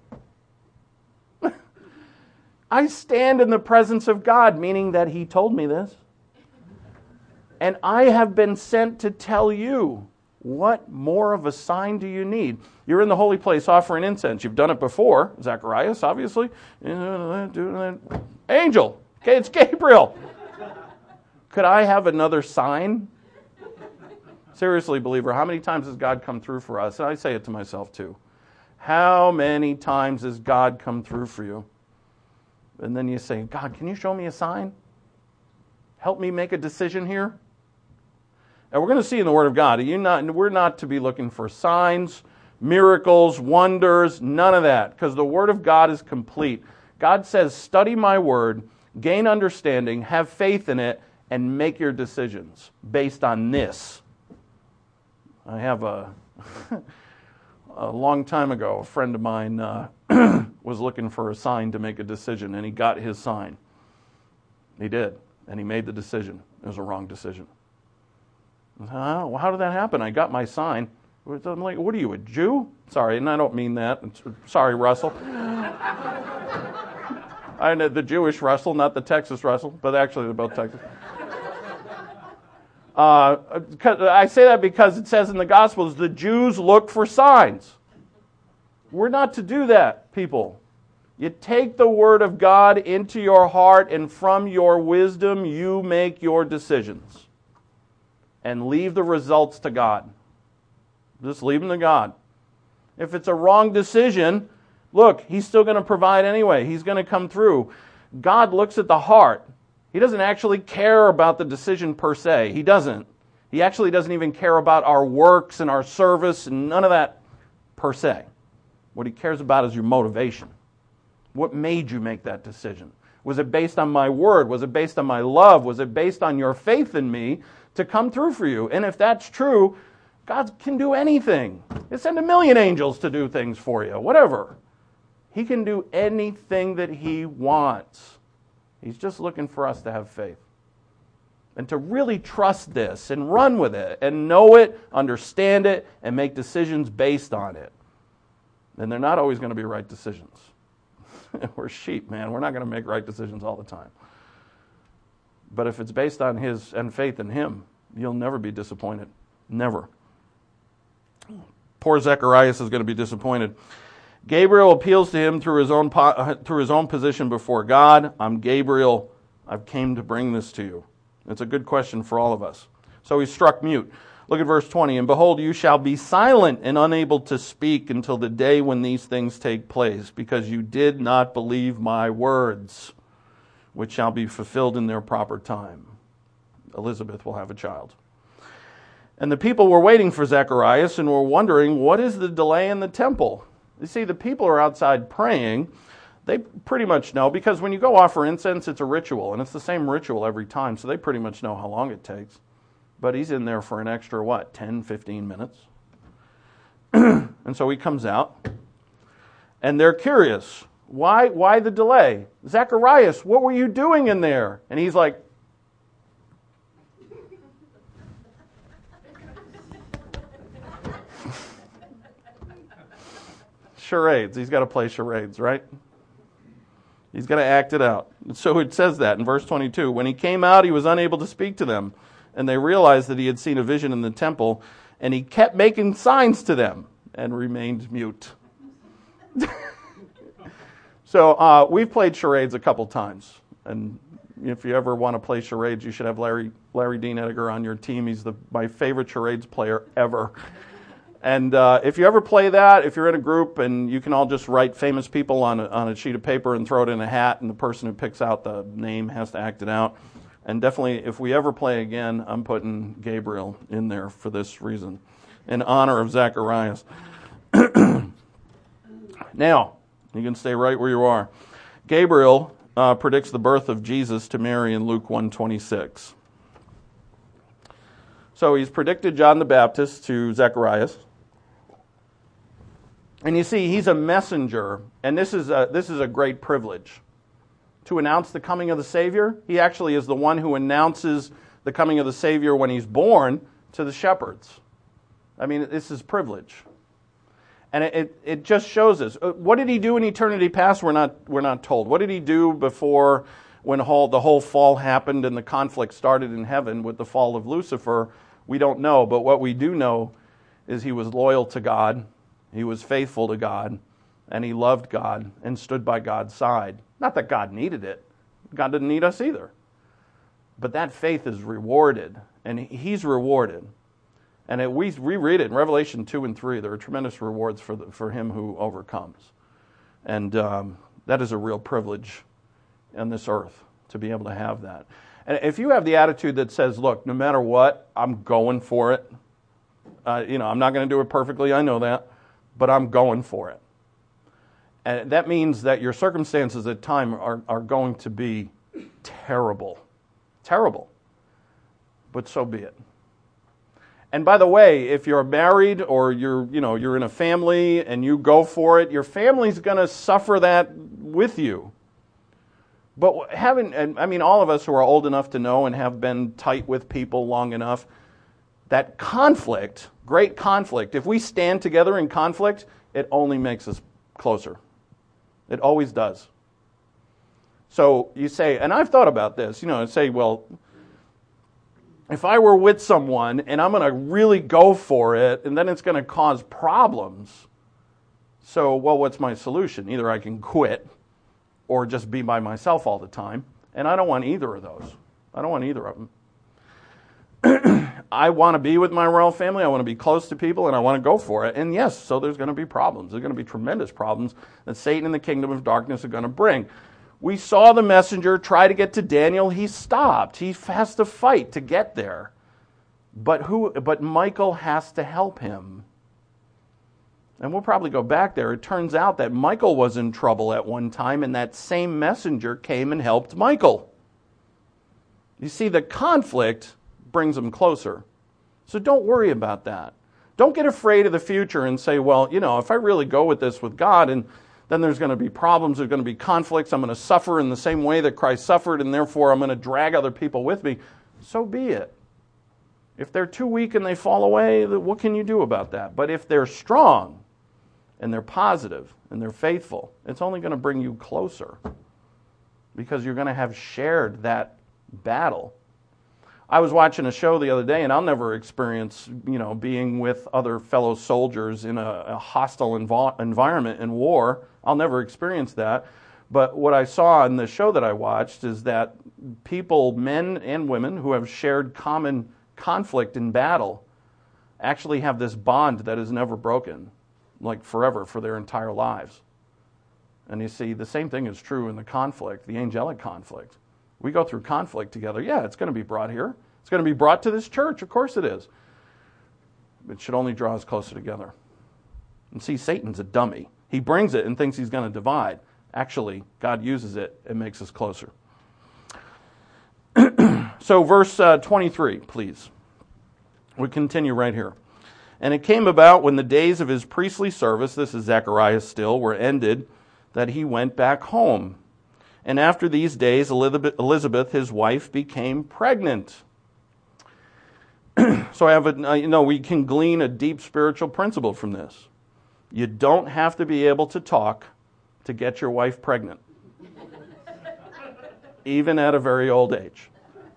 I stand in the presence of God, meaning that He told me this. And I have been sent to tell you. What more of a sign do you need? You're in the holy place offering incense. You've done it before. Zacharias, obviously. Angel. Okay, it's Gabriel. Could I have another sign? Seriously, believer, how many times has God come through for us? And I say it to myself too. How many times has God come through for you? And then you say, God, can you show me a sign? Help me make a decision here? And we're going to see in the Word of God, you not, we're not to be looking for signs, miracles, wonders, none of that, because the Word of God is complete. God says, study my Word, gain understanding, have faith in it, and make your decisions based on this. I have a, a long time ago, a friend of mine uh, was looking for a sign to make a decision, and he got his sign. He did, and he made the decision. It was a wrong decision. Uh, well, how did that happen? I got my sign. I'm like, what are you, a Jew? Sorry, and I don't mean that. Sorry, Russell. I know the Jewish Russell, not the Texas Russell, but actually they're both Texas. Uh, I say that because it says in the Gospels, the Jews look for signs. We're not to do that, people. You take the Word of God into your heart, and from your wisdom, you make your decisions. And leave the results to God. Just leave them to God. If it's a wrong decision, look, He's still going to provide anyway. He's going to come through. God looks at the heart. He doesn't actually care about the decision per se. He doesn't. He actually doesn't even care about our works and our service and none of that per se. What He cares about is your motivation. What made you make that decision? Was it based on my word? Was it based on my love? Was it based on your faith in me to come through for you? And if that's true, God can do anything. He'll send a million angels to do things for you, whatever. He can do anything that He wants. He's just looking for us to have faith. And to really trust this and run with it and know it, understand it, and make decisions based on it. And they're not always going to be right decisions. We're sheep, man. We're not going to make right decisions all the time. But if it's based on His and faith in Him, you'll never be disappointed. Never. Poor Zacharias is going to be disappointed. Gabriel appeals to him through his own through his own position before God. I'm Gabriel. I've came to bring this to you. It's a good question for all of us. So he's struck mute. Look at verse twenty. And behold, you shall be silent and unable to speak until the day when these things take place, because you did not believe my words, which shall be fulfilled in their proper time. Elizabeth will have a child. And the people were waiting for Zacharias and were wondering, what is the delay in the temple? You see, the people are outside praying. They pretty much know, because when you go offer incense, it's a ritual, and it's the same ritual every time, so they pretty much know how long it takes. But he's in there for an extra, what, ten, fifteen minutes? And so he comes out, and they're curious. Why, why the delay? Zacharias, what were you doing in there? And he's like, charades. He's got to play charades, right? He's got to act it out. So it says that in verse twenty-two. When he came out, he was unable to speak to them, and they realized that he had seen a vision in the temple, and he kept making signs to them and remained mute. So uh, we've played charades a couple times, and if you ever want to play charades, you should have Larry Larry Dean Edgar on your team. He's the my favorite charades player ever. And uh, if you ever play that, if you're in a group and you can all just write famous people on a, on a sheet of paper and throw it in a hat, and the person who picks out the name has to act it out. And definitely, if we ever play again, I'm putting Gabriel in there for this reason, in honor of Zacharias. Now, you can stay right where you are. Gabriel uh, predicts the birth of Jesus to Mary in Luke one twenty-six. So he's predicted John the Baptist to Zacharias. And you see, he's a messenger, and this is a, this is a great privilege. To announce the coming of the Savior, he actually is the one who announces the coming of the Savior when he's born to the shepherds. I mean, this is privilege. And it, it, it just shows us. What did he do in eternity past? We're not, we're not told. What did he do before when whole, the whole fall happened and the conflict started in heaven with the fall of Lucifer? We don't know, but what we do know is he was loyal to God, he was faithful to God, and he loved God and stood by God's side. Not that God needed it. God didn't need us either. But that faith is rewarded, and he's rewarded. And it, we reread it in Revelation two and three. There are tremendous rewards for the, for him who overcomes. And um, that is a real privilege on this earth to be able to have that. And if you have the attitude that says, look, no matter what, I'm going for it. Uh, you know, I'm not going to do it perfectly, I know that, but I'm going for it. And that means that your circumstances at time are, are going to be terrible. Terrible. But so be it. And by the way, if you're married or you're, you know, you're in a family and you go for it, your family's going to suffer that with you. But having, I mean, all of us who are old enough to know and have been tight with people long enough, that conflict, great conflict, if we stand together in conflict, it only makes us closer. It always does. So you say, and I've thought about this, you know, say, well, if I were with someone and I'm going to really go for it, and then it's going to cause problems. So, well, what's my solution? Either I can quit or just be by myself all the time. And I don't want either of those. I don't want either of them. I want to be with my royal family. I want to be close to people, and I want to go for it. And yes, so there's going to be problems. There's going to be tremendous problems that Satan and the kingdom of darkness are going to bring. We saw the messenger try to get to Daniel. He stopped. He has to fight to get there. But who? But Michael has to help him. And we'll probably go back there. It turns out that Michael was in trouble at one time, and that same messenger came and helped Michael. You see, the conflict brings them closer. So don't worry about that. Don't get afraid of the future and say, well, you know, if I really go with this with God, and then there's going to be problems, there's going to be conflicts, I'm going to suffer in the same way that Christ suffered, and therefore I'm going to drag other people with me. So be it. If they're too weak and they fall away, what can you do about that? But if they're strong, and they're positive, and they're faithful, it's only going to bring you closer, because you're going to have shared that battle. I was watching a show the other day, and I'll never experience, you know, being with other fellow soldiers in a, a hostile env- environment in war. I'll never experience that. But what I saw in the show that I watched is that people, men and women, who have shared common conflict in battle actually have this bond that is never broken, like forever, for their entire lives. And you see, the same thing is true in the conflict, the angelic conflict. We go through conflict together. Yeah, it's going to be brought here. It's going to be brought to this church. Of course it is. It should only draw us closer together. And see, Satan's a dummy. He brings it and thinks he's going to divide. Actually, God uses it and makes us closer. So verse uh, twenty-three, please. We continue right here. And it came about when the days of his priestly service, this is Zacharias still, were ended, that he went back home. And after these days, Elizabeth, his wife, became pregnant. So I have a, you know, we can glean a deep spiritual principle from this. You don't have to be able to talk to get your wife pregnant, even at a very old age.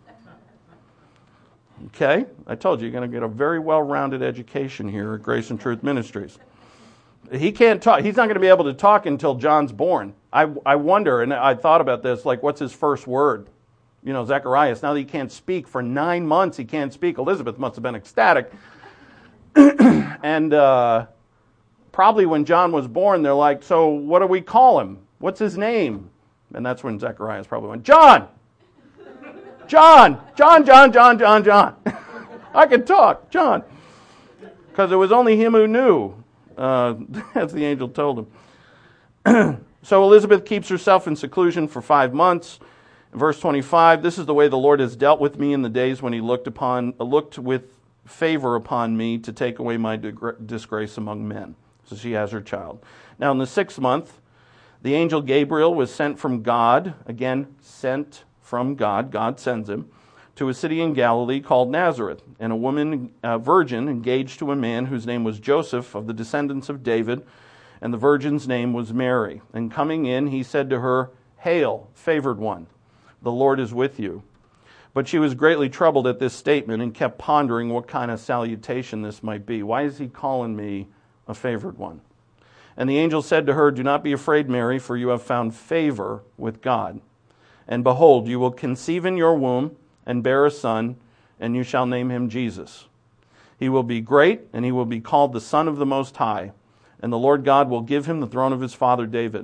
Okay? I told you, you're going to get a very well-rounded education here at Grace and Truth Ministries. He can't talk. He's not going to be able to talk until John's born. I, I wonder, and I thought about this, like, what's his first word? You know, Zacharias, now that he can't speak for nine months, he can't speak. Elizabeth must have been ecstatic. and uh, probably when John was born, they're like, so what do we call him? What's his name? And that's when Zacharias probably went, John! John! John, John, John, John, John. I can talk, John. Because it was only him who knew. Uh, as the angel told him. So Elizabeth keeps herself in seclusion for five months. Verse twenty-five, this is the way the Lord has dealt with me in the days when he looked upon, looked with favor upon me to take away my disgrace among men. So she has her child. Now in the sixth month, the angel Gabriel was sent from God, again, sent from God, God sends him, to a city in Galilee called Nazareth, and a woman, a virgin, engaged to a man whose name was Joseph, of the descendants of David, and the virgin's name was Mary. And coming in, he said to her, "Hail, favored one, the Lord is with you." But she was greatly troubled at this statement and kept pondering what kind of salutation this might be. Why is he calling me a favored one? And the angel said to her, "Do not be afraid, Mary, for you have found favor with God. And behold, you will conceive in your womb and bear a son, and you shall name him Jesus. He will be great, and he will be called the Son of the Most High. And the Lord God will give him the throne of his father David.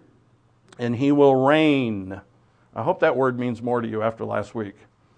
And he will reign." I hope that word means more to you after last week.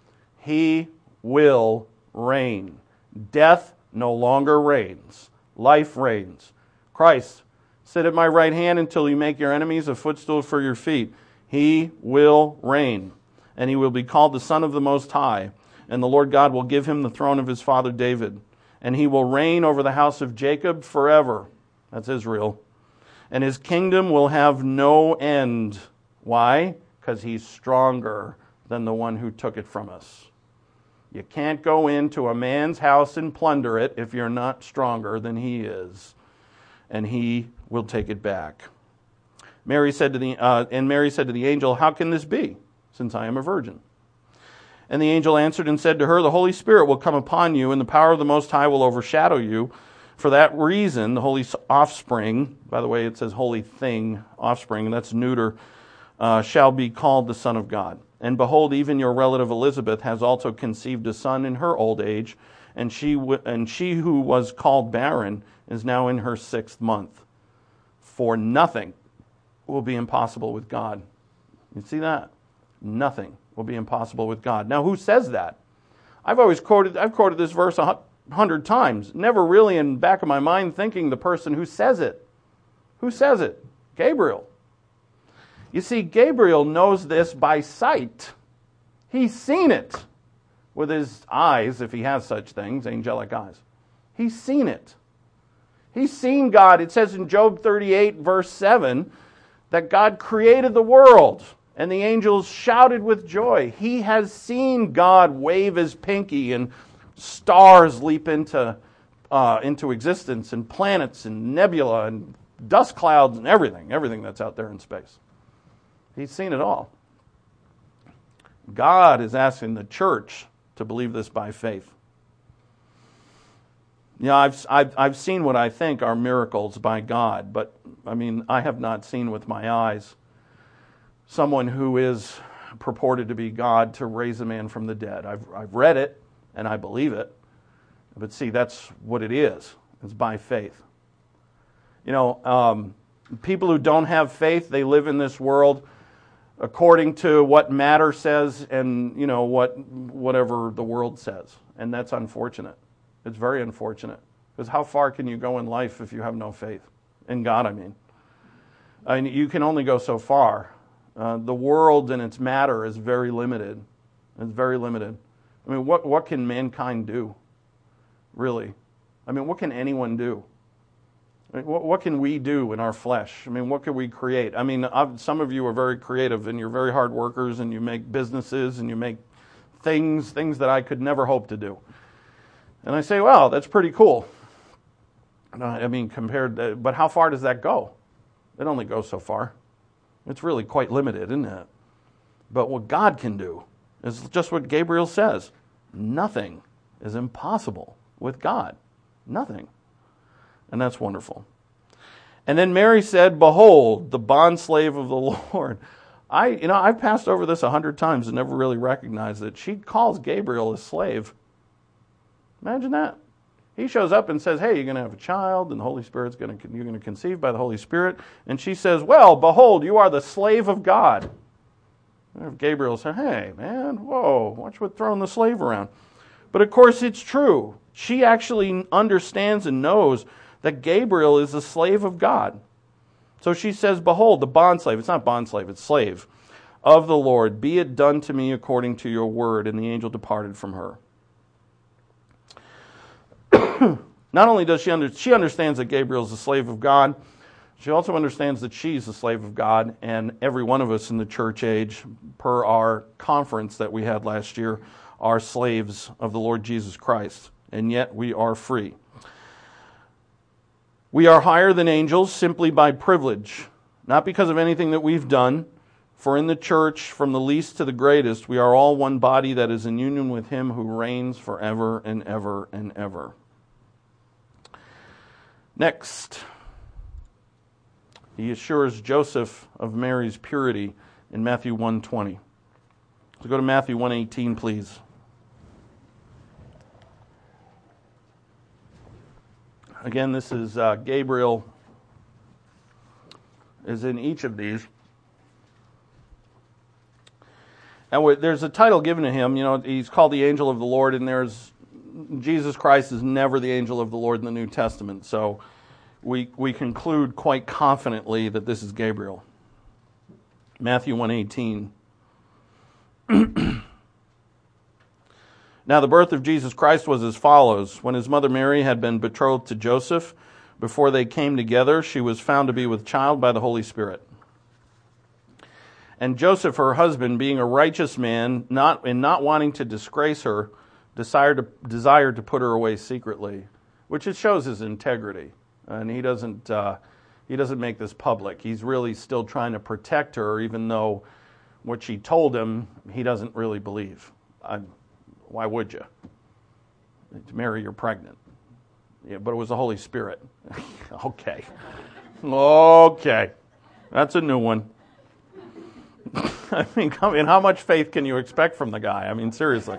He will reign. Death no longer reigns. Life reigns. Christ, sit at my right hand until you make your enemies a footstool for your feet. He will reign. And he will be called the Son of the Most High. And the Lord God will give him the throne of his father David. And he will reign over the house of Jacob forever. That's Israel. And his kingdom will have no end. Why? Because he's stronger than the one who took it from us. You can't go into a man's house and plunder it if you're not stronger than he is. And he will take it back. Mary said to the uh, and Mary said to the angel, "How can this be, since I am a virgin?" And the angel answered and said to her, "The Holy Spirit will come upon you, and the power of the Most High will overshadow you. For that reason, the holy offspring," by the way, it says holy thing, offspring, and that's neuter, uh, "shall be called the Son of God. And behold, even your relative Elizabeth has also conceived a son in her old age, and she w- and she who was called barren is now in her sixth month. For nothing will be impossible with God." You see that? Nothing will be impossible with God. Now, who says that? I've always quoted, I've quoted this verse a hundred times, never really in the back of my mind thinking the person who says it. Who says it? Gabriel. You see, Gabriel knows this by sight. He's seen it with his eyes, if he has such things, angelic eyes. He's seen it. He's seen God. It says in Job thirty-eight, verse seven, that God created the world, and the angels shouted with joy. He has seen God wave his pinky, and stars leap into, uh, into existence, and planets, and nebula, and dust clouds, and everything, everything that's out there in space. He's seen it all. God is asking the church to believe this by faith. You know, I've, I've, I've seen what I think are miracles by God, but, I mean, I have not seen with my eyes someone who is purported to be God to raise a man from the dead. I've, I've read it, and I believe it. But see, that's what it is. It's by faith. You know, um, people who don't have faith, they live in this world according to what matter says and, you know, what whatever the world says. And that's unfortunate. It's very unfortunate. Because how far can you go in life if you have no faith? In God, I mean. I mean, you can only go so far. Uh, the world and its matter is very limited. It's very limited. I mean, what, what can mankind do? Really? I mean, what can anyone do? I mean, what, what can we do in our flesh? I mean, what can we create? I mean, I've, some of you are very creative, and you're very hard workers, and you make businesses, and you make things, things that I could never hope to do. And I say, well, that's pretty cool. I mean, compared to, but how far does that go? It only goes so far. It's really quite limited, isn't it? But what God can do is just what Gabriel says. Nothing is impossible with God. Nothing. And that's wonderful. And then Mary said, "Behold, the bondslave of the Lord." I, you know, I've passed over this a hundred times and never really recognized it. She calls Gabriel a slave. Imagine that. He shows up and says, "Hey, you're going to have a child, and the Holy Spirit's going to, you're going to conceive by the Holy Spirit." And she says, "Well, behold, you are the slave of God." And Gabriel said, "Hey, man, whoa, watch what throwing the slave around." But of course, it's true. She actually understands and knows that Gabriel is a slave of God. So she says, behold, the bondslave, it's not bondslave, it's slave, of the Lord, be it done to me according to your word. And the angel departed from her. Not only does she under, she understands that Gabriel's a slave of God, she also understands that she's a slave of God, and every one of us in the church age, per our conference that we had last year, are slaves of the Lord Jesus Christ, and yet we are free. We are higher than angels simply by privilege, not because of anything that we've done. For in the church, from the least to the greatest, we are all one body that is in union with Him who reigns forever and ever and ever. Next, He assures Joseph of Mary's purity in Matthew one twenty. So go to Matthew one eighteen, please. Again, this is uh, Gabriel is in each of these. And there's a title given to him. You know, he's called the angel of the Lord, and there's Jesus Christ is never the angel of the Lord in the New Testament. So we we conclude quite confidently that this is Gabriel. Matthew one eighteen. Now the birth of Jesus Christ was as follows. When his mother Mary had been betrothed to Joseph, before they came together, she was found to be with child by the Holy Spirit. And Joseph, her husband, being a righteous man, not and not wanting to disgrace her, desired to, desired to put her away secretly, which it shows his integrity. And he doesn't uh, he doesn't make this public. He's really still trying to protect her, even though what she told him he doesn't really believe. I, why would you? To marry, you're pregnant. Yeah, but it was the Holy Spirit. Okay. Okay. That's a new one. I mean, I mean, how much faith can you expect from the guy? I mean, seriously.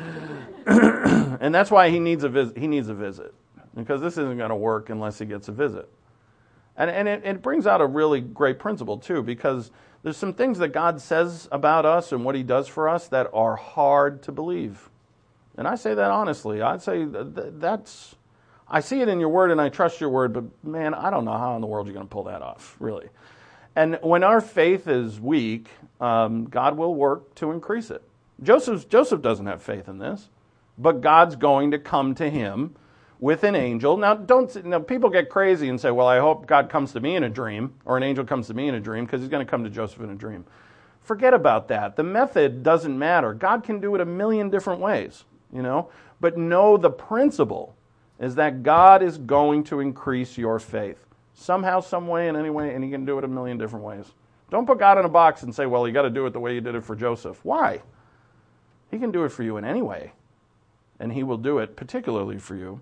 And that's why he needs a visit. He needs a visit, because this isn't going to work unless he gets a visit. And and it, it brings out a really great principle too, because there's some things that God says about us and what He does for us that are hard to believe. And I say that honestly. I'd say that that's. I see it in your word, and I trust your word. But man, I don't know how in the world you're going to pull that off, really. And when our faith is weak, um, God will work to increase it. Joseph, Joseph doesn't have faith in this, but God's going to come to him with an angel. Now, don't now, people get crazy and say, well, I hope God comes to me in a dream, or an angel comes to me in a dream, because he's going to come to Joseph in a dream. Forget about that. The method doesn't matter. God can do it a million different ways, you know. But know the principle is that God is going to increase your faith. Somehow, some way, in any way, and He can do it a million different ways. Don't put God in a box and say, well, you got to do it the way you did it for Joseph. Why? He can do it for you in any way, and He will do it particularly for you.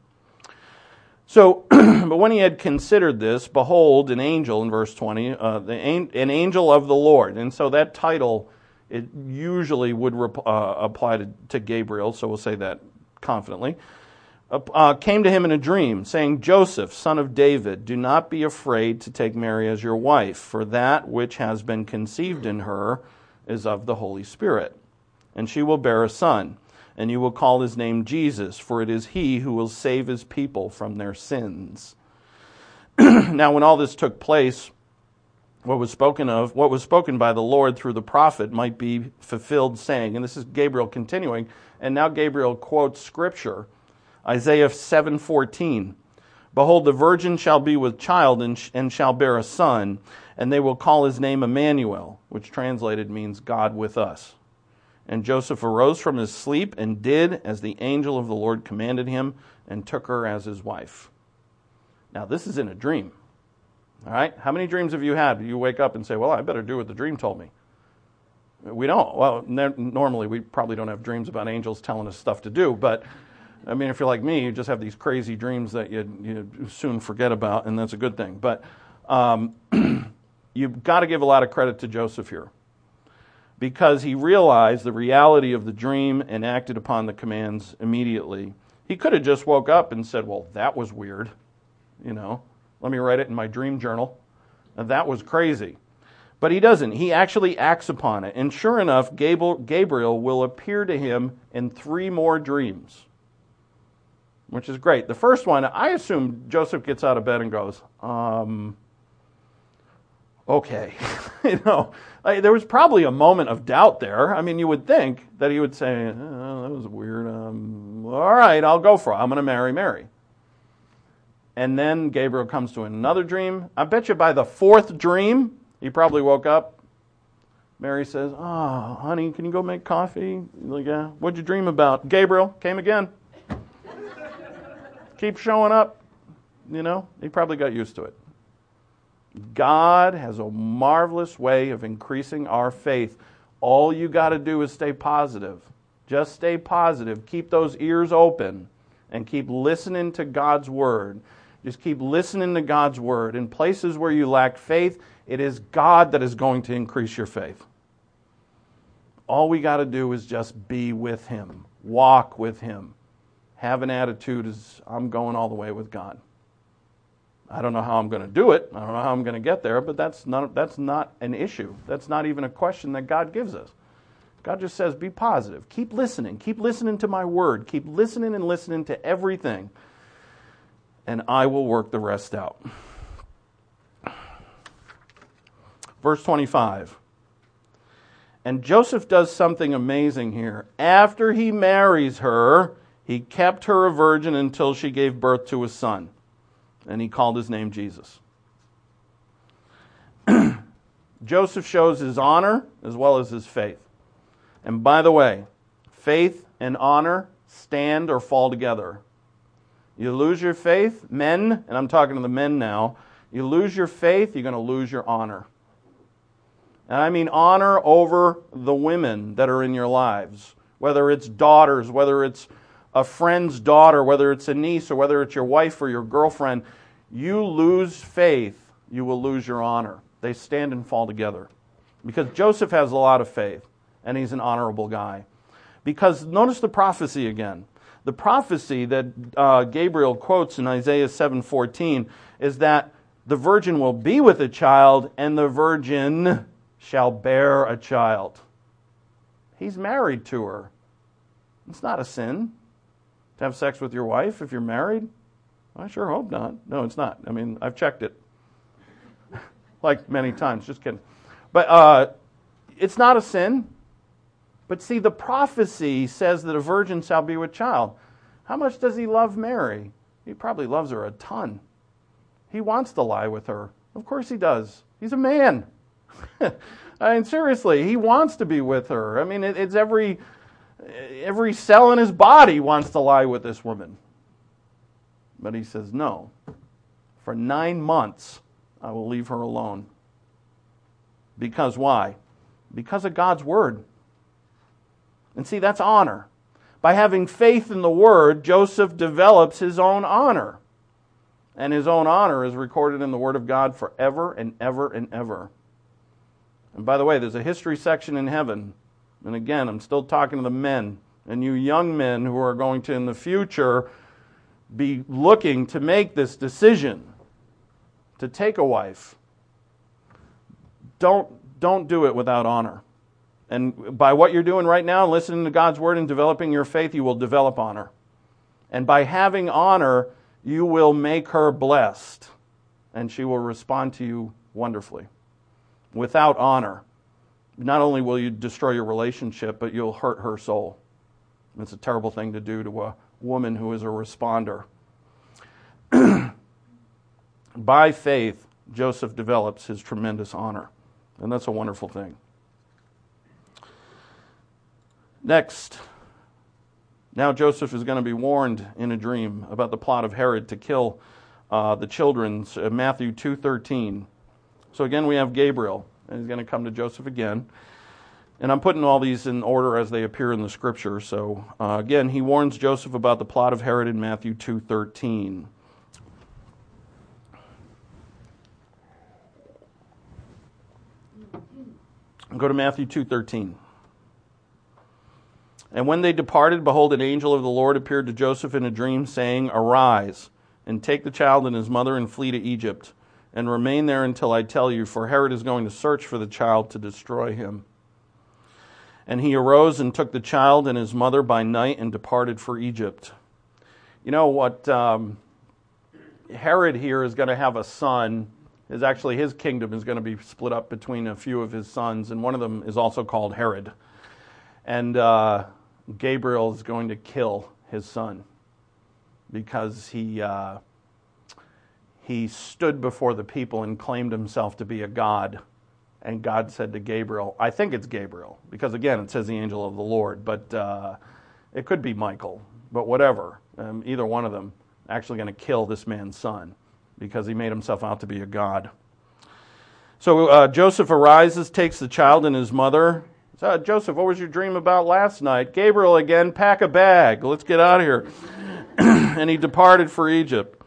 So, but when he had considered this, behold, an angel, in verse twenty, uh, the, an angel of the Lord. And so that title, it usually would rep, uh, apply to, to Gabriel, so we'll say that confidently. Uh, came to him in a dream, saying, Joseph, son of David, do not be afraid to take Mary as your wife, for that which has been conceived in her is of the Holy Spirit. And she will bear a son, and you will call his name Jesus, for it is he who will save his people from their sins. Now, when all this took place, what was spoken of, what was spoken by the Lord through the prophet might be fulfilled, saying, and this is Gabriel continuing, and now Gabriel quotes Scripture, Isaiah seven fourteen, behold, the virgin shall be with child and, sh- and shall bear a son, and they will call his name Emmanuel, which translated means God with us. And Joseph arose from his sleep and did as the angel of the Lord commanded him, and took her as his wife. Now, this is in a dream. All right? How many dreams have you had? You wake up and say, well, I better do what the dream told me. We don't. Well, ne- normally we probably don't have dreams about angels telling us stuff to do, but I mean, if you're like me, you just have these crazy dreams that you, you soon forget about, and that's a good thing. But um, you've got to give a lot of credit to Joseph here, because he realized the reality of the dream and acted upon the commands immediately. He could have just woke up and said, well, that was weird. You know, let me write it in my dream journal. Now, that was crazy. But he doesn't. He actually acts upon it. And sure enough, Gabriel will appear to him in three more dreams, which is great. The first one, I assume Joseph gets out of bed and goes, um, okay, you know, like, there was probably a moment of doubt there. I mean, you would think that he would say, oh, that was weird. Um, all right, I'll go for it. I'm going to marry Mary. And then Gabriel comes to another dream. I bet you by the fourth dream, he probably woke up. Mary says, oh, honey, can you go make coffee? He's like, yeah. What'd you dream about? Gabriel came again. Keep showing up. You know, he probably got used to it. God has a marvelous way of increasing our faith. All you got to do is stay positive. Just stay positive. Keep those ears open and keep listening to God's Word. Just keep listening to God's Word. In places where you lack faith, it is God that is going to increase your faith. All we got to do is just be with Him. Walk with Him. Have an attitude as I'm going all the way with God. I don't know how I'm going to do it. I don't know how I'm going to get there, but that's not, that's not an issue. That's not even a question that God gives us. God just says, be positive. Keep listening. Keep listening to my word. Keep listening and listening to everything. And I will work the rest out. Verse twenty-five. And Joseph does something amazing here. After he marries her, he kept her a virgin until she gave birth to a son. And he called his name Jesus. Joseph shows his honor as well as his faith. And by the way, faith and honor stand or fall together. You lose your faith, men, and I'm talking to the men now, you lose your faith, you're going to lose your honor. And I mean honor over the women that are in your lives, whether it's daughters, whether it's a friend's daughter, whether it's a niece, or whether it's your wife or your girlfriend. You lose faith, you will lose your honor. They stand and fall together. Because Joseph has a lot of faith, and he's an honorable guy. Because notice the prophecy again. The prophecy that uh, Gabriel quotes in Isaiah seven fourteen is that the virgin will be with a child, and the virgin shall bear a child. He's married to her. It's not a sin to have sex with your wife if you're married. I sure hope not. No, it's not. I mean, I've checked it. Like many times. Just kidding. But uh, it's not a sin. But see, the prophecy says that a virgin shall be with child. How much does he love Mary? He probably loves her a ton. He wants to lie with her. Of course he does. He's a man. I mean, seriously, he wants to be with her. I mean, it, it's every every cell in his body wants to lie with this woman. But he says, no. For nine months, I will leave her alone. Because why? Because of God's word. And see, that's honor. By having faith in the word, Joseph develops his own honor. And his own honor is recorded in the word of God forever and ever and ever. And by the way, there's a history section in heaven. And again, I'm still talking to the men and you young men who are going to, in the future, be looking to make this decision to take a wife. Don't, don't do it without honor. And by what you're doing right now, listening to God's word and developing your faith, you will develop honor. And by having honor, you will make her blessed. And she will respond to you wonderfully. Without honor, not only will you destroy your relationship, but you'll hurt her soul. It's a terrible thing to do to a woman who is a responder. By faith, Joseph develops his tremendous honor. And that's a wonderful thing. Next, now Joseph is going to be warned in a dream about the plot of Herod to kill uh, the children, uh, Matthew two thirteen. So again, we have Gabriel, and he's going to come to Joseph again. And I'm putting all these in order as they appear in the scripture. So uh, again, he warns Joseph about the plot of Herod in Matthew two thirteen. Go to Matthew two thirteen. And when they departed, behold, an angel of the Lord appeared to Joseph in a dream, saying, Arise, and take the child and his mother, and flee to Egypt, and remain there until I tell you, for Herod is going to search for the child to destroy him. And he arose and took the child and his mother by night and departed for Egypt. You know what? Um, Herod here is going to have a son is actually his kingdom is going to be split up between a few of his sons, and one of them is also called Herod. And uh, Gabriel is going to kill his son because he uh, he stood before the people and claimed himself to be a god. And God said to Gabriel, I think it's Gabriel, because again, it says the angel of the Lord, but uh, it could be Michael, but whatever. Um, either one of them actually going to kill this man's son because he made himself out to be a god. So uh, Joseph arises, takes the child and his mother. So, Joseph, what was your dream about last night? Gabriel again, pack a bag. Let's get out of here. And he departed for Egypt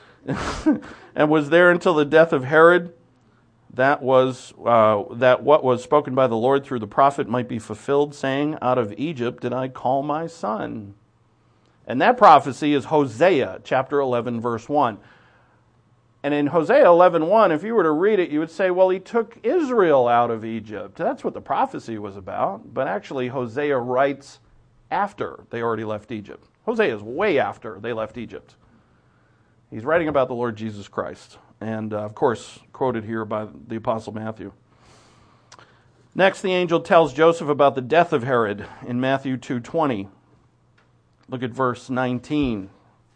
and was there until the death of Herod. That was uh, that what was spoken by the Lord through the prophet might be fulfilled, saying, out of Egypt did I call my son. And that prophecy is Hosea chapter eleven, verse one. And in Hosea eleven one, if you were to read it, you would say, well, he took Israel out of Egypt. That's what the prophecy was about. But actually, Hosea writes after they already left Egypt. Hosea is way after they left Egypt. He's writing about the Lord Jesus Christ. And, uh, of course, quoted here by the Apostle Matthew. Next, the angel tells Joseph about the death of Herod in Matthew two twenty. Look at verse nineteen.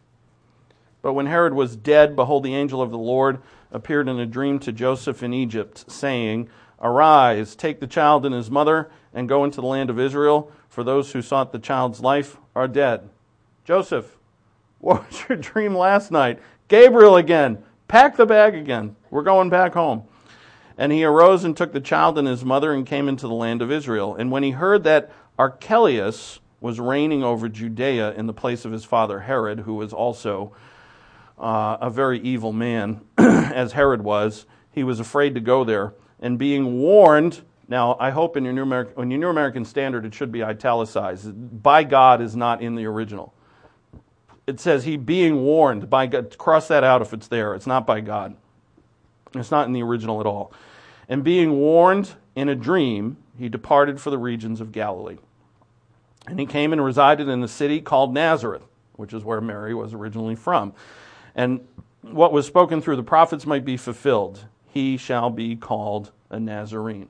But when Herod was dead, behold, the angel of the Lord appeared in a dream to Joseph in Egypt, saying, Arise, take the child and his mother, and go into the land of Israel, for those who sought the child's life are dead. Joseph, what was your dream last night? Gabriel again. Pack the bag again. We're going back home. And he arose and took the child and his mother and came into the land of Israel. And when he heard that Archelaus was reigning over Judea in the place of his father Herod, who was also uh, a very evil man, as Herod was, he was afraid to go there. And being warned, now I hope in your New American, in your New American Standard it should be italicized. By God is not in the original. It says he being warned by God. Cross that out if it's there. It's not by God. It's not in the original at all. And being warned in a dream, he departed for the regions of Galilee. And he came and resided in a city called Nazareth, which is where Mary was originally from. And what was spoken through the prophets might be fulfilled. He shall be called a Nazarene.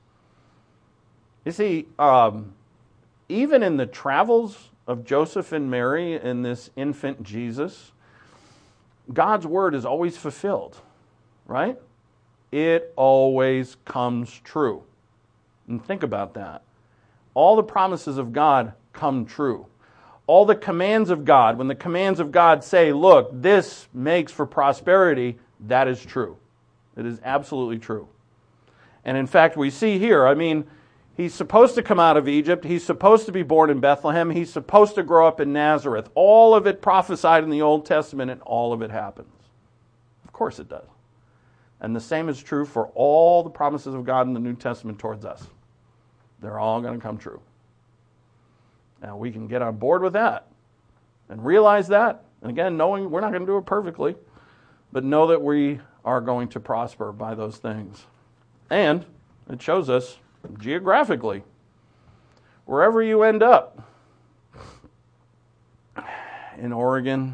You see, um, even in the travels of Joseph and Mary and this infant Jesus, God's word is always fulfilled, right? It always comes true. And think about that. All the promises of God come true. All the commands of God, when the commands of God say, look, this makes for prosperity, that is true. It is absolutely true. And in fact, we see here, I mean, he's supposed to come out of Egypt. He's supposed to be born in Bethlehem. He's supposed to grow up in Nazareth. All of it prophesied in the Old Testament, and all of it happens. Of course it does. And the same is true for all the promises of God in the New Testament towards us. They're all going to come true. Now, we can get on board with that and realize that. And again, knowing we're not going to do it perfectly, but know that we are going to prosper by those things. And it shows us geographically, wherever you end up, in Oregon,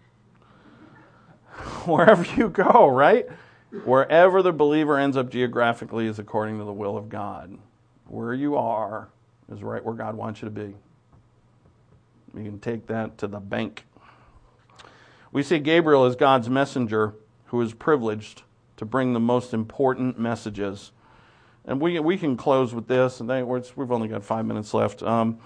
wherever you go, right? Wherever the believer ends up geographically is according to the will of God. Where you are is right where God wants you to be. You can take that to the bank. We see Gabriel as God's messenger who is privileged to bring the most important messages. And we we can close with this, and they, we've only got five minutes left. Um,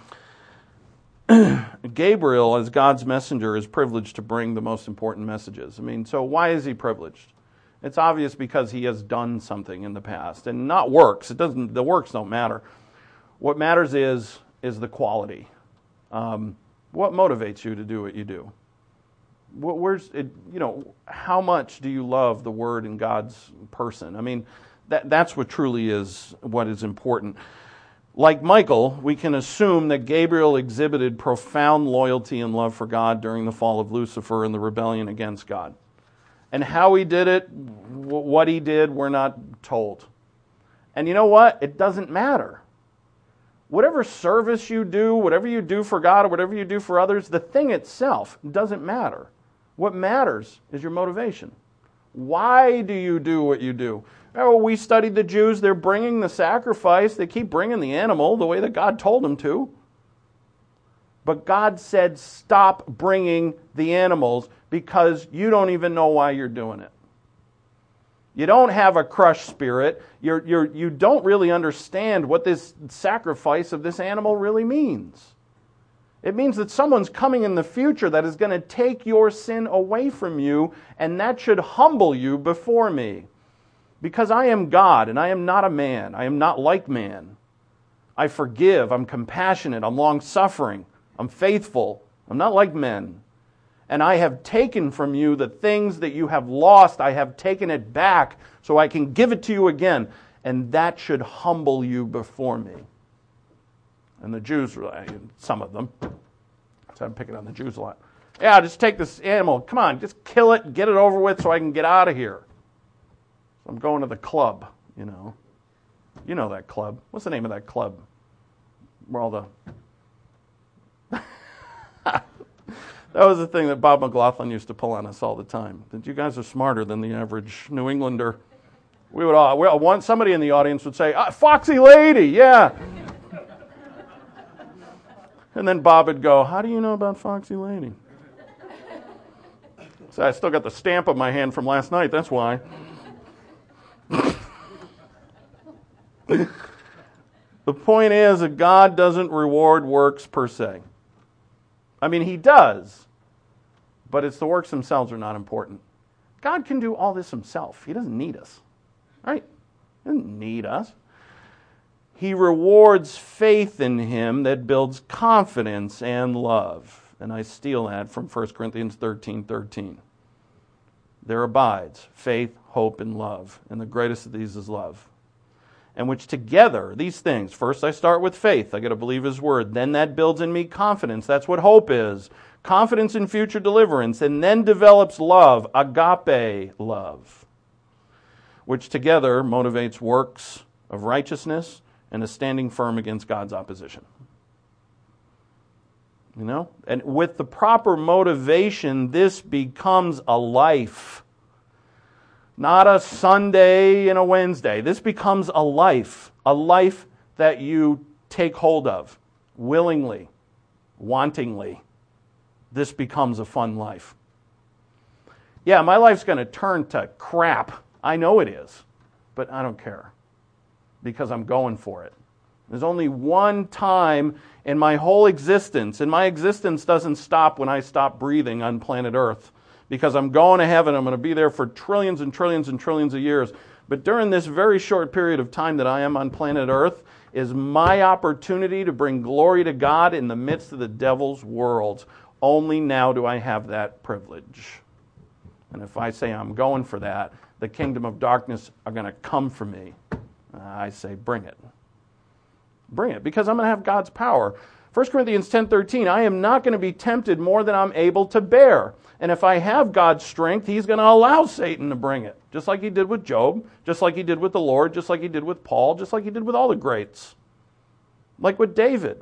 Gabriel, as God's messenger, is privileged to bring the most important messages. I mean, so why is he privileged? It's obvious because he has done something in the past, and not works. It doesn't. The works don't matter. What matters is is the quality. Um, what motivates you to do what you do? What, where's it? You know, how much do you love the Word and God's person? I mean, that that's what truly is what is important. Like Michael, we can assume that Gabriel exhibited profound loyalty and love for God during the fall of Lucifer and the rebellion against God. And how he did it, what he did, we're not told. And you know what? It doesn't matter. Whatever service you do, whatever you do for God or whatever you do for others, the thing itself doesn't matter. What matters is your motivation. Why do you do what you do? Oh, we studied the Jews. They're bringing the sacrifice. They keep bringing the animal the way that God told them to. But God said, stop bringing the animals because you don't even know why you're doing it. You don't have a crushed spirit. You're, you're, you don't really understand what this sacrifice of this animal really means. It means that someone's coming in the future that is going to take your sin away from you, and that should humble you before me. Because I am God, and I am not a man. I am not like man. I forgive. I'm compassionate. I'm long-suffering. I'm faithful. I'm not like men. And I have taken from you the things that you have lost. I have taken it back so I can give it to you again. And that should humble you before me. And the Jews, some of them, so I'm picking on the Jews a lot. Yeah, just take this animal. Come on, just kill it, get it over with so I can get out of here. So I'm going to the club, you know. You know that club. What's the name of that club? Where all the... That was the thing that Bob McLaughlin used to pull on us all the time. That you guys are smarter than the average New Englander. We would all, we all want somebody in the audience would say, ah, Foxy Lady, yeah. And then Bob would go, how do you know about Foxy Lady? So I still got the stamp of my hand from last night, that's why. The point is that God doesn't reward works per se. I mean, He does, but it's the works themselves are not important. God can do all this Himself. He doesn't need us, right? He doesn't need us. He rewards faith in Him that builds confidence and love. And I steal that from First Corinthians thirteen thirteen. There abides faith, hope, and love. And the greatest of these is love. And which together, these things, first I start with faith. I got to believe His word. Then that builds in me confidence. That's what hope is. Confidence in future deliverance. And then develops love, agape love. Which together motivates works of righteousness and a standing firm against God's opposition. You know? And with the proper motivation, this becomes a life. Not a Sunday and a Wednesday. This becomes a life. A life that you take hold of willingly, wantingly. This becomes a fun life. Yeah, my life's going to turn to crap. I know it is. But I don't care. Because I'm going for it. There's only one time in my whole existence, and my existence doesn't stop when I stop breathing on planet Earth. Because I'm going to heaven, I'm going to be there for trillions and trillions and trillions of years. But during this very short period of time that I am on planet Earth is my opportunity to bring glory to God in the midst of the devil's world. Only now do I have that privilege. And if I say I'm going for that, the kingdom of darkness are going to come for me. I say, bring it. Bring it, because I'm going to have God's power. First Corinthians ten thirteen, I am not going to be tempted more than I'm able to bear. And if I have God's strength, He's going to allow Satan to bring it. Just like He did with Job, just like He did with the Lord, just like He did with Paul, just like He did with all the greats. Like with David.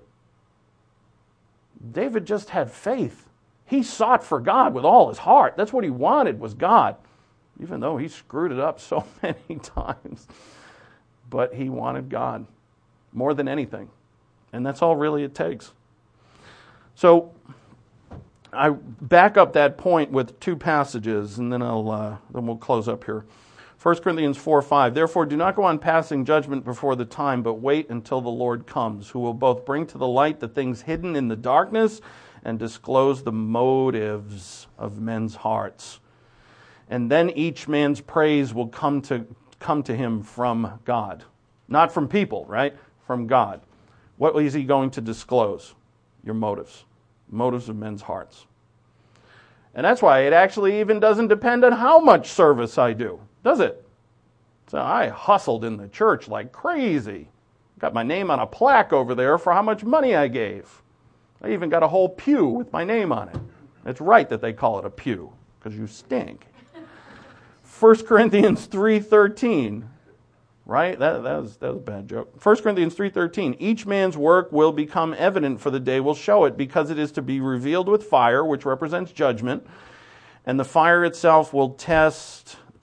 David just had faith. He sought for God with all his heart. That's what he wanted, was God. Even though he screwed it up so many times. But he wanted God more than anything. And that's all really it takes. So I back up that point with two passages, and then I'll uh, then we'll close up here. First Corinthians four five. Therefore, do not go on passing judgment before the time, but wait until the Lord comes, who will both bring to the light the things hidden in the darkness and disclose the motives of men's hearts. And then each man's praise will come to come to him from God, not from people, right? From God. What is He going to disclose? Your motives. Motives of men's hearts. And that's why it actually even doesn't depend on how much service I do, does it? So I hustled in the church like crazy. Got my name on a plaque over there for how much money I gave. I even got a whole pew with my name on it. It's right that they call it a pew, because you stink. First Corinthians three thirteen. Right? That, that, was, that was a bad joke. First Corinthians three thirteen. Each man's work will become evident, for the day will show it, because it is to be revealed with fire, which represents judgment. And the fire itself will test,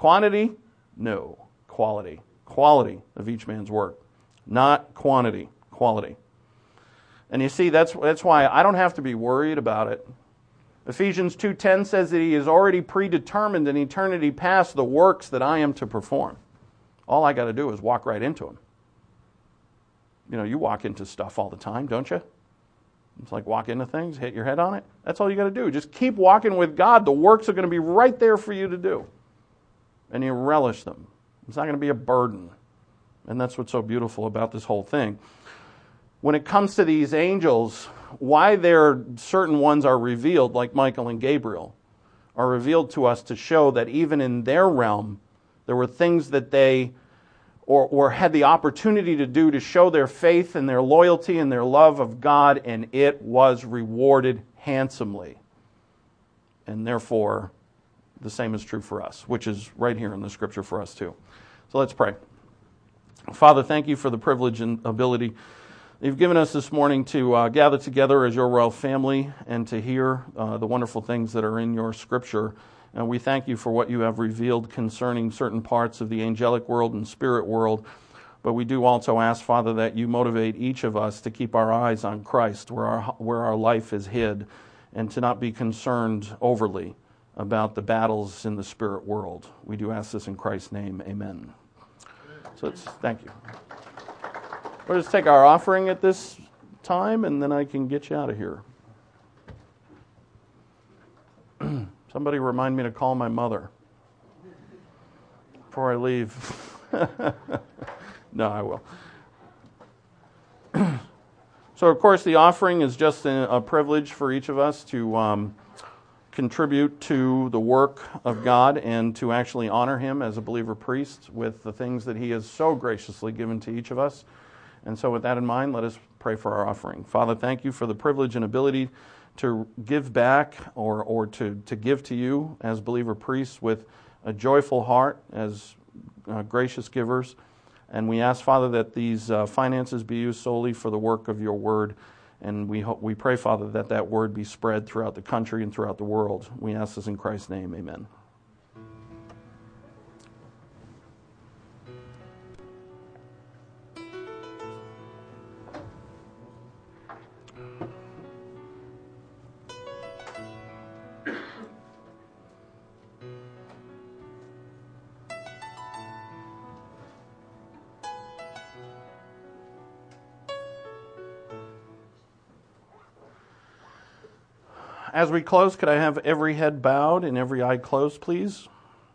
Quantity? No. Quality. Quality of each man's work. Not quantity. Quality. And you see, that's that's why I don't have to be worried about it. Ephesians two ten says that he has already predetermined in eternity past the works that I am to perform. All I got to do is walk right into them. You know, you walk into stuff all the time, don't you? It's like walk into things, hit your head on it. That's all you got to do. Just keep walking with God. The works are going to be right there for you to do. And you relish them. It's not going to be a burden. And that's what's so beautiful about this whole thing. When it comes to these angels, why there certain ones are revealed, like Michael and Gabriel, are revealed to us to show that even in their realm, there were things that they or, or had the opportunity to do to show their faith and their loyalty and their love of God, and it was rewarded handsomely. And therefore, the same is true for us, which is right here in the Scripture for us too. So let's pray. Father, thank you for the privilege and ability you've given us this morning to uh, gather together as your royal family and to hear uh, the wonderful things that are in your Scripture. And we thank you for what you have revealed concerning certain parts of the angelic world and spirit world. But we do also ask, Father, that you motivate each of us to keep our eyes on Christ, where our, where our life is hid, and to not be concerned overly about the battles in the spirit world. We do ask this in Christ's name. Amen. So it's, thank you. We'll just take our offering at this time, and then I can get you out of here. Somebody remind me to call my mother before I leave. No, I will. So, of course, the offering is just a, a privilege for each of us to um, contribute to the work of God and to actually honor Him as a believer priest with the things that He has so graciously given to each of us. And so with that in mind, let us pray for our offering. Father, thank you for the privilege and ability to give back or, or to, to give to you as believer priests with a joyful heart as uh, gracious givers. And we ask, Father, that these uh, finances be used solely for the work of your word. And we hope, we pray, Father, that that word be spread throughout the country and throughout the world. We ask this in Christ's name. Amen. As we close, could I have every head bowed and every eye closed, please?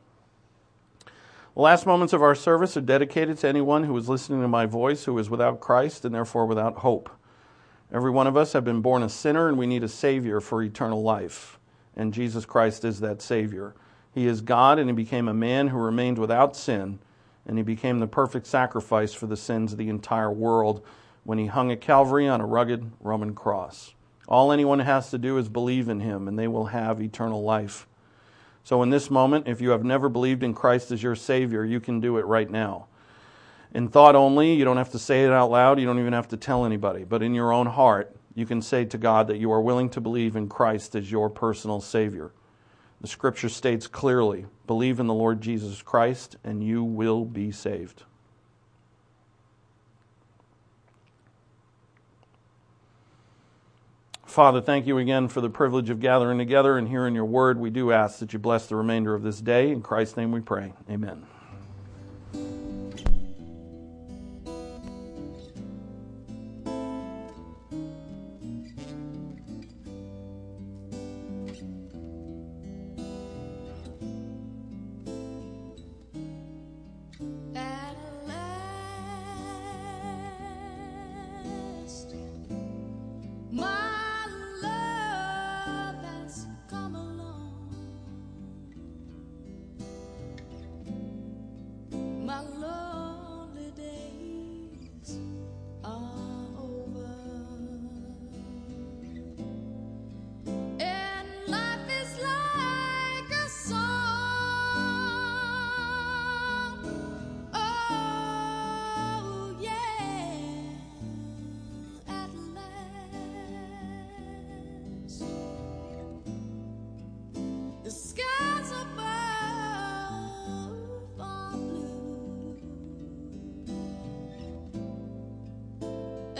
The last moments of our service are dedicated to anyone who is listening to my voice who is without Christ and therefore without hope. Every one of us have been born a sinner and we need a Savior for eternal life. And Jesus Christ is that Savior. He is God and He became a man who remained without sin, and He became the perfect sacrifice for the sins of the entire world when He hung at Calvary on a rugged Roman cross. All anyone has to do is believe in Him, and they will have eternal life. So in this moment, if you have never believed in Christ as your Savior, you can do it right now. In thought only, you don't have to say it out loud, you don't even have to tell anybody. But in your own heart, you can say to God that you are willing to believe in Christ as your personal Savior. The Scripture states clearly, believe in the Lord Jesus Christ, and you will be saved. Father, thank you again for the privilege of gathering together and hearing your word. We do ask that you bless the remainder of this day. In Christ's name we pray. Amen.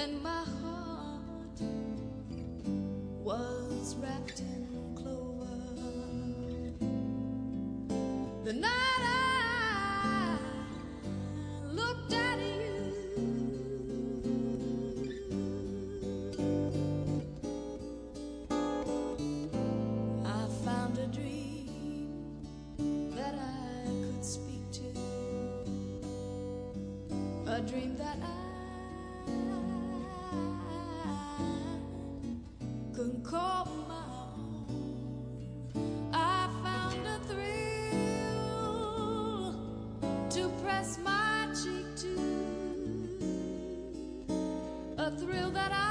and my heart was wrapped in clover. The night I looked at you, I found a dream that I could speak to, a dream that I could call my own. I found a thrill to press my cheek to, a thrill that I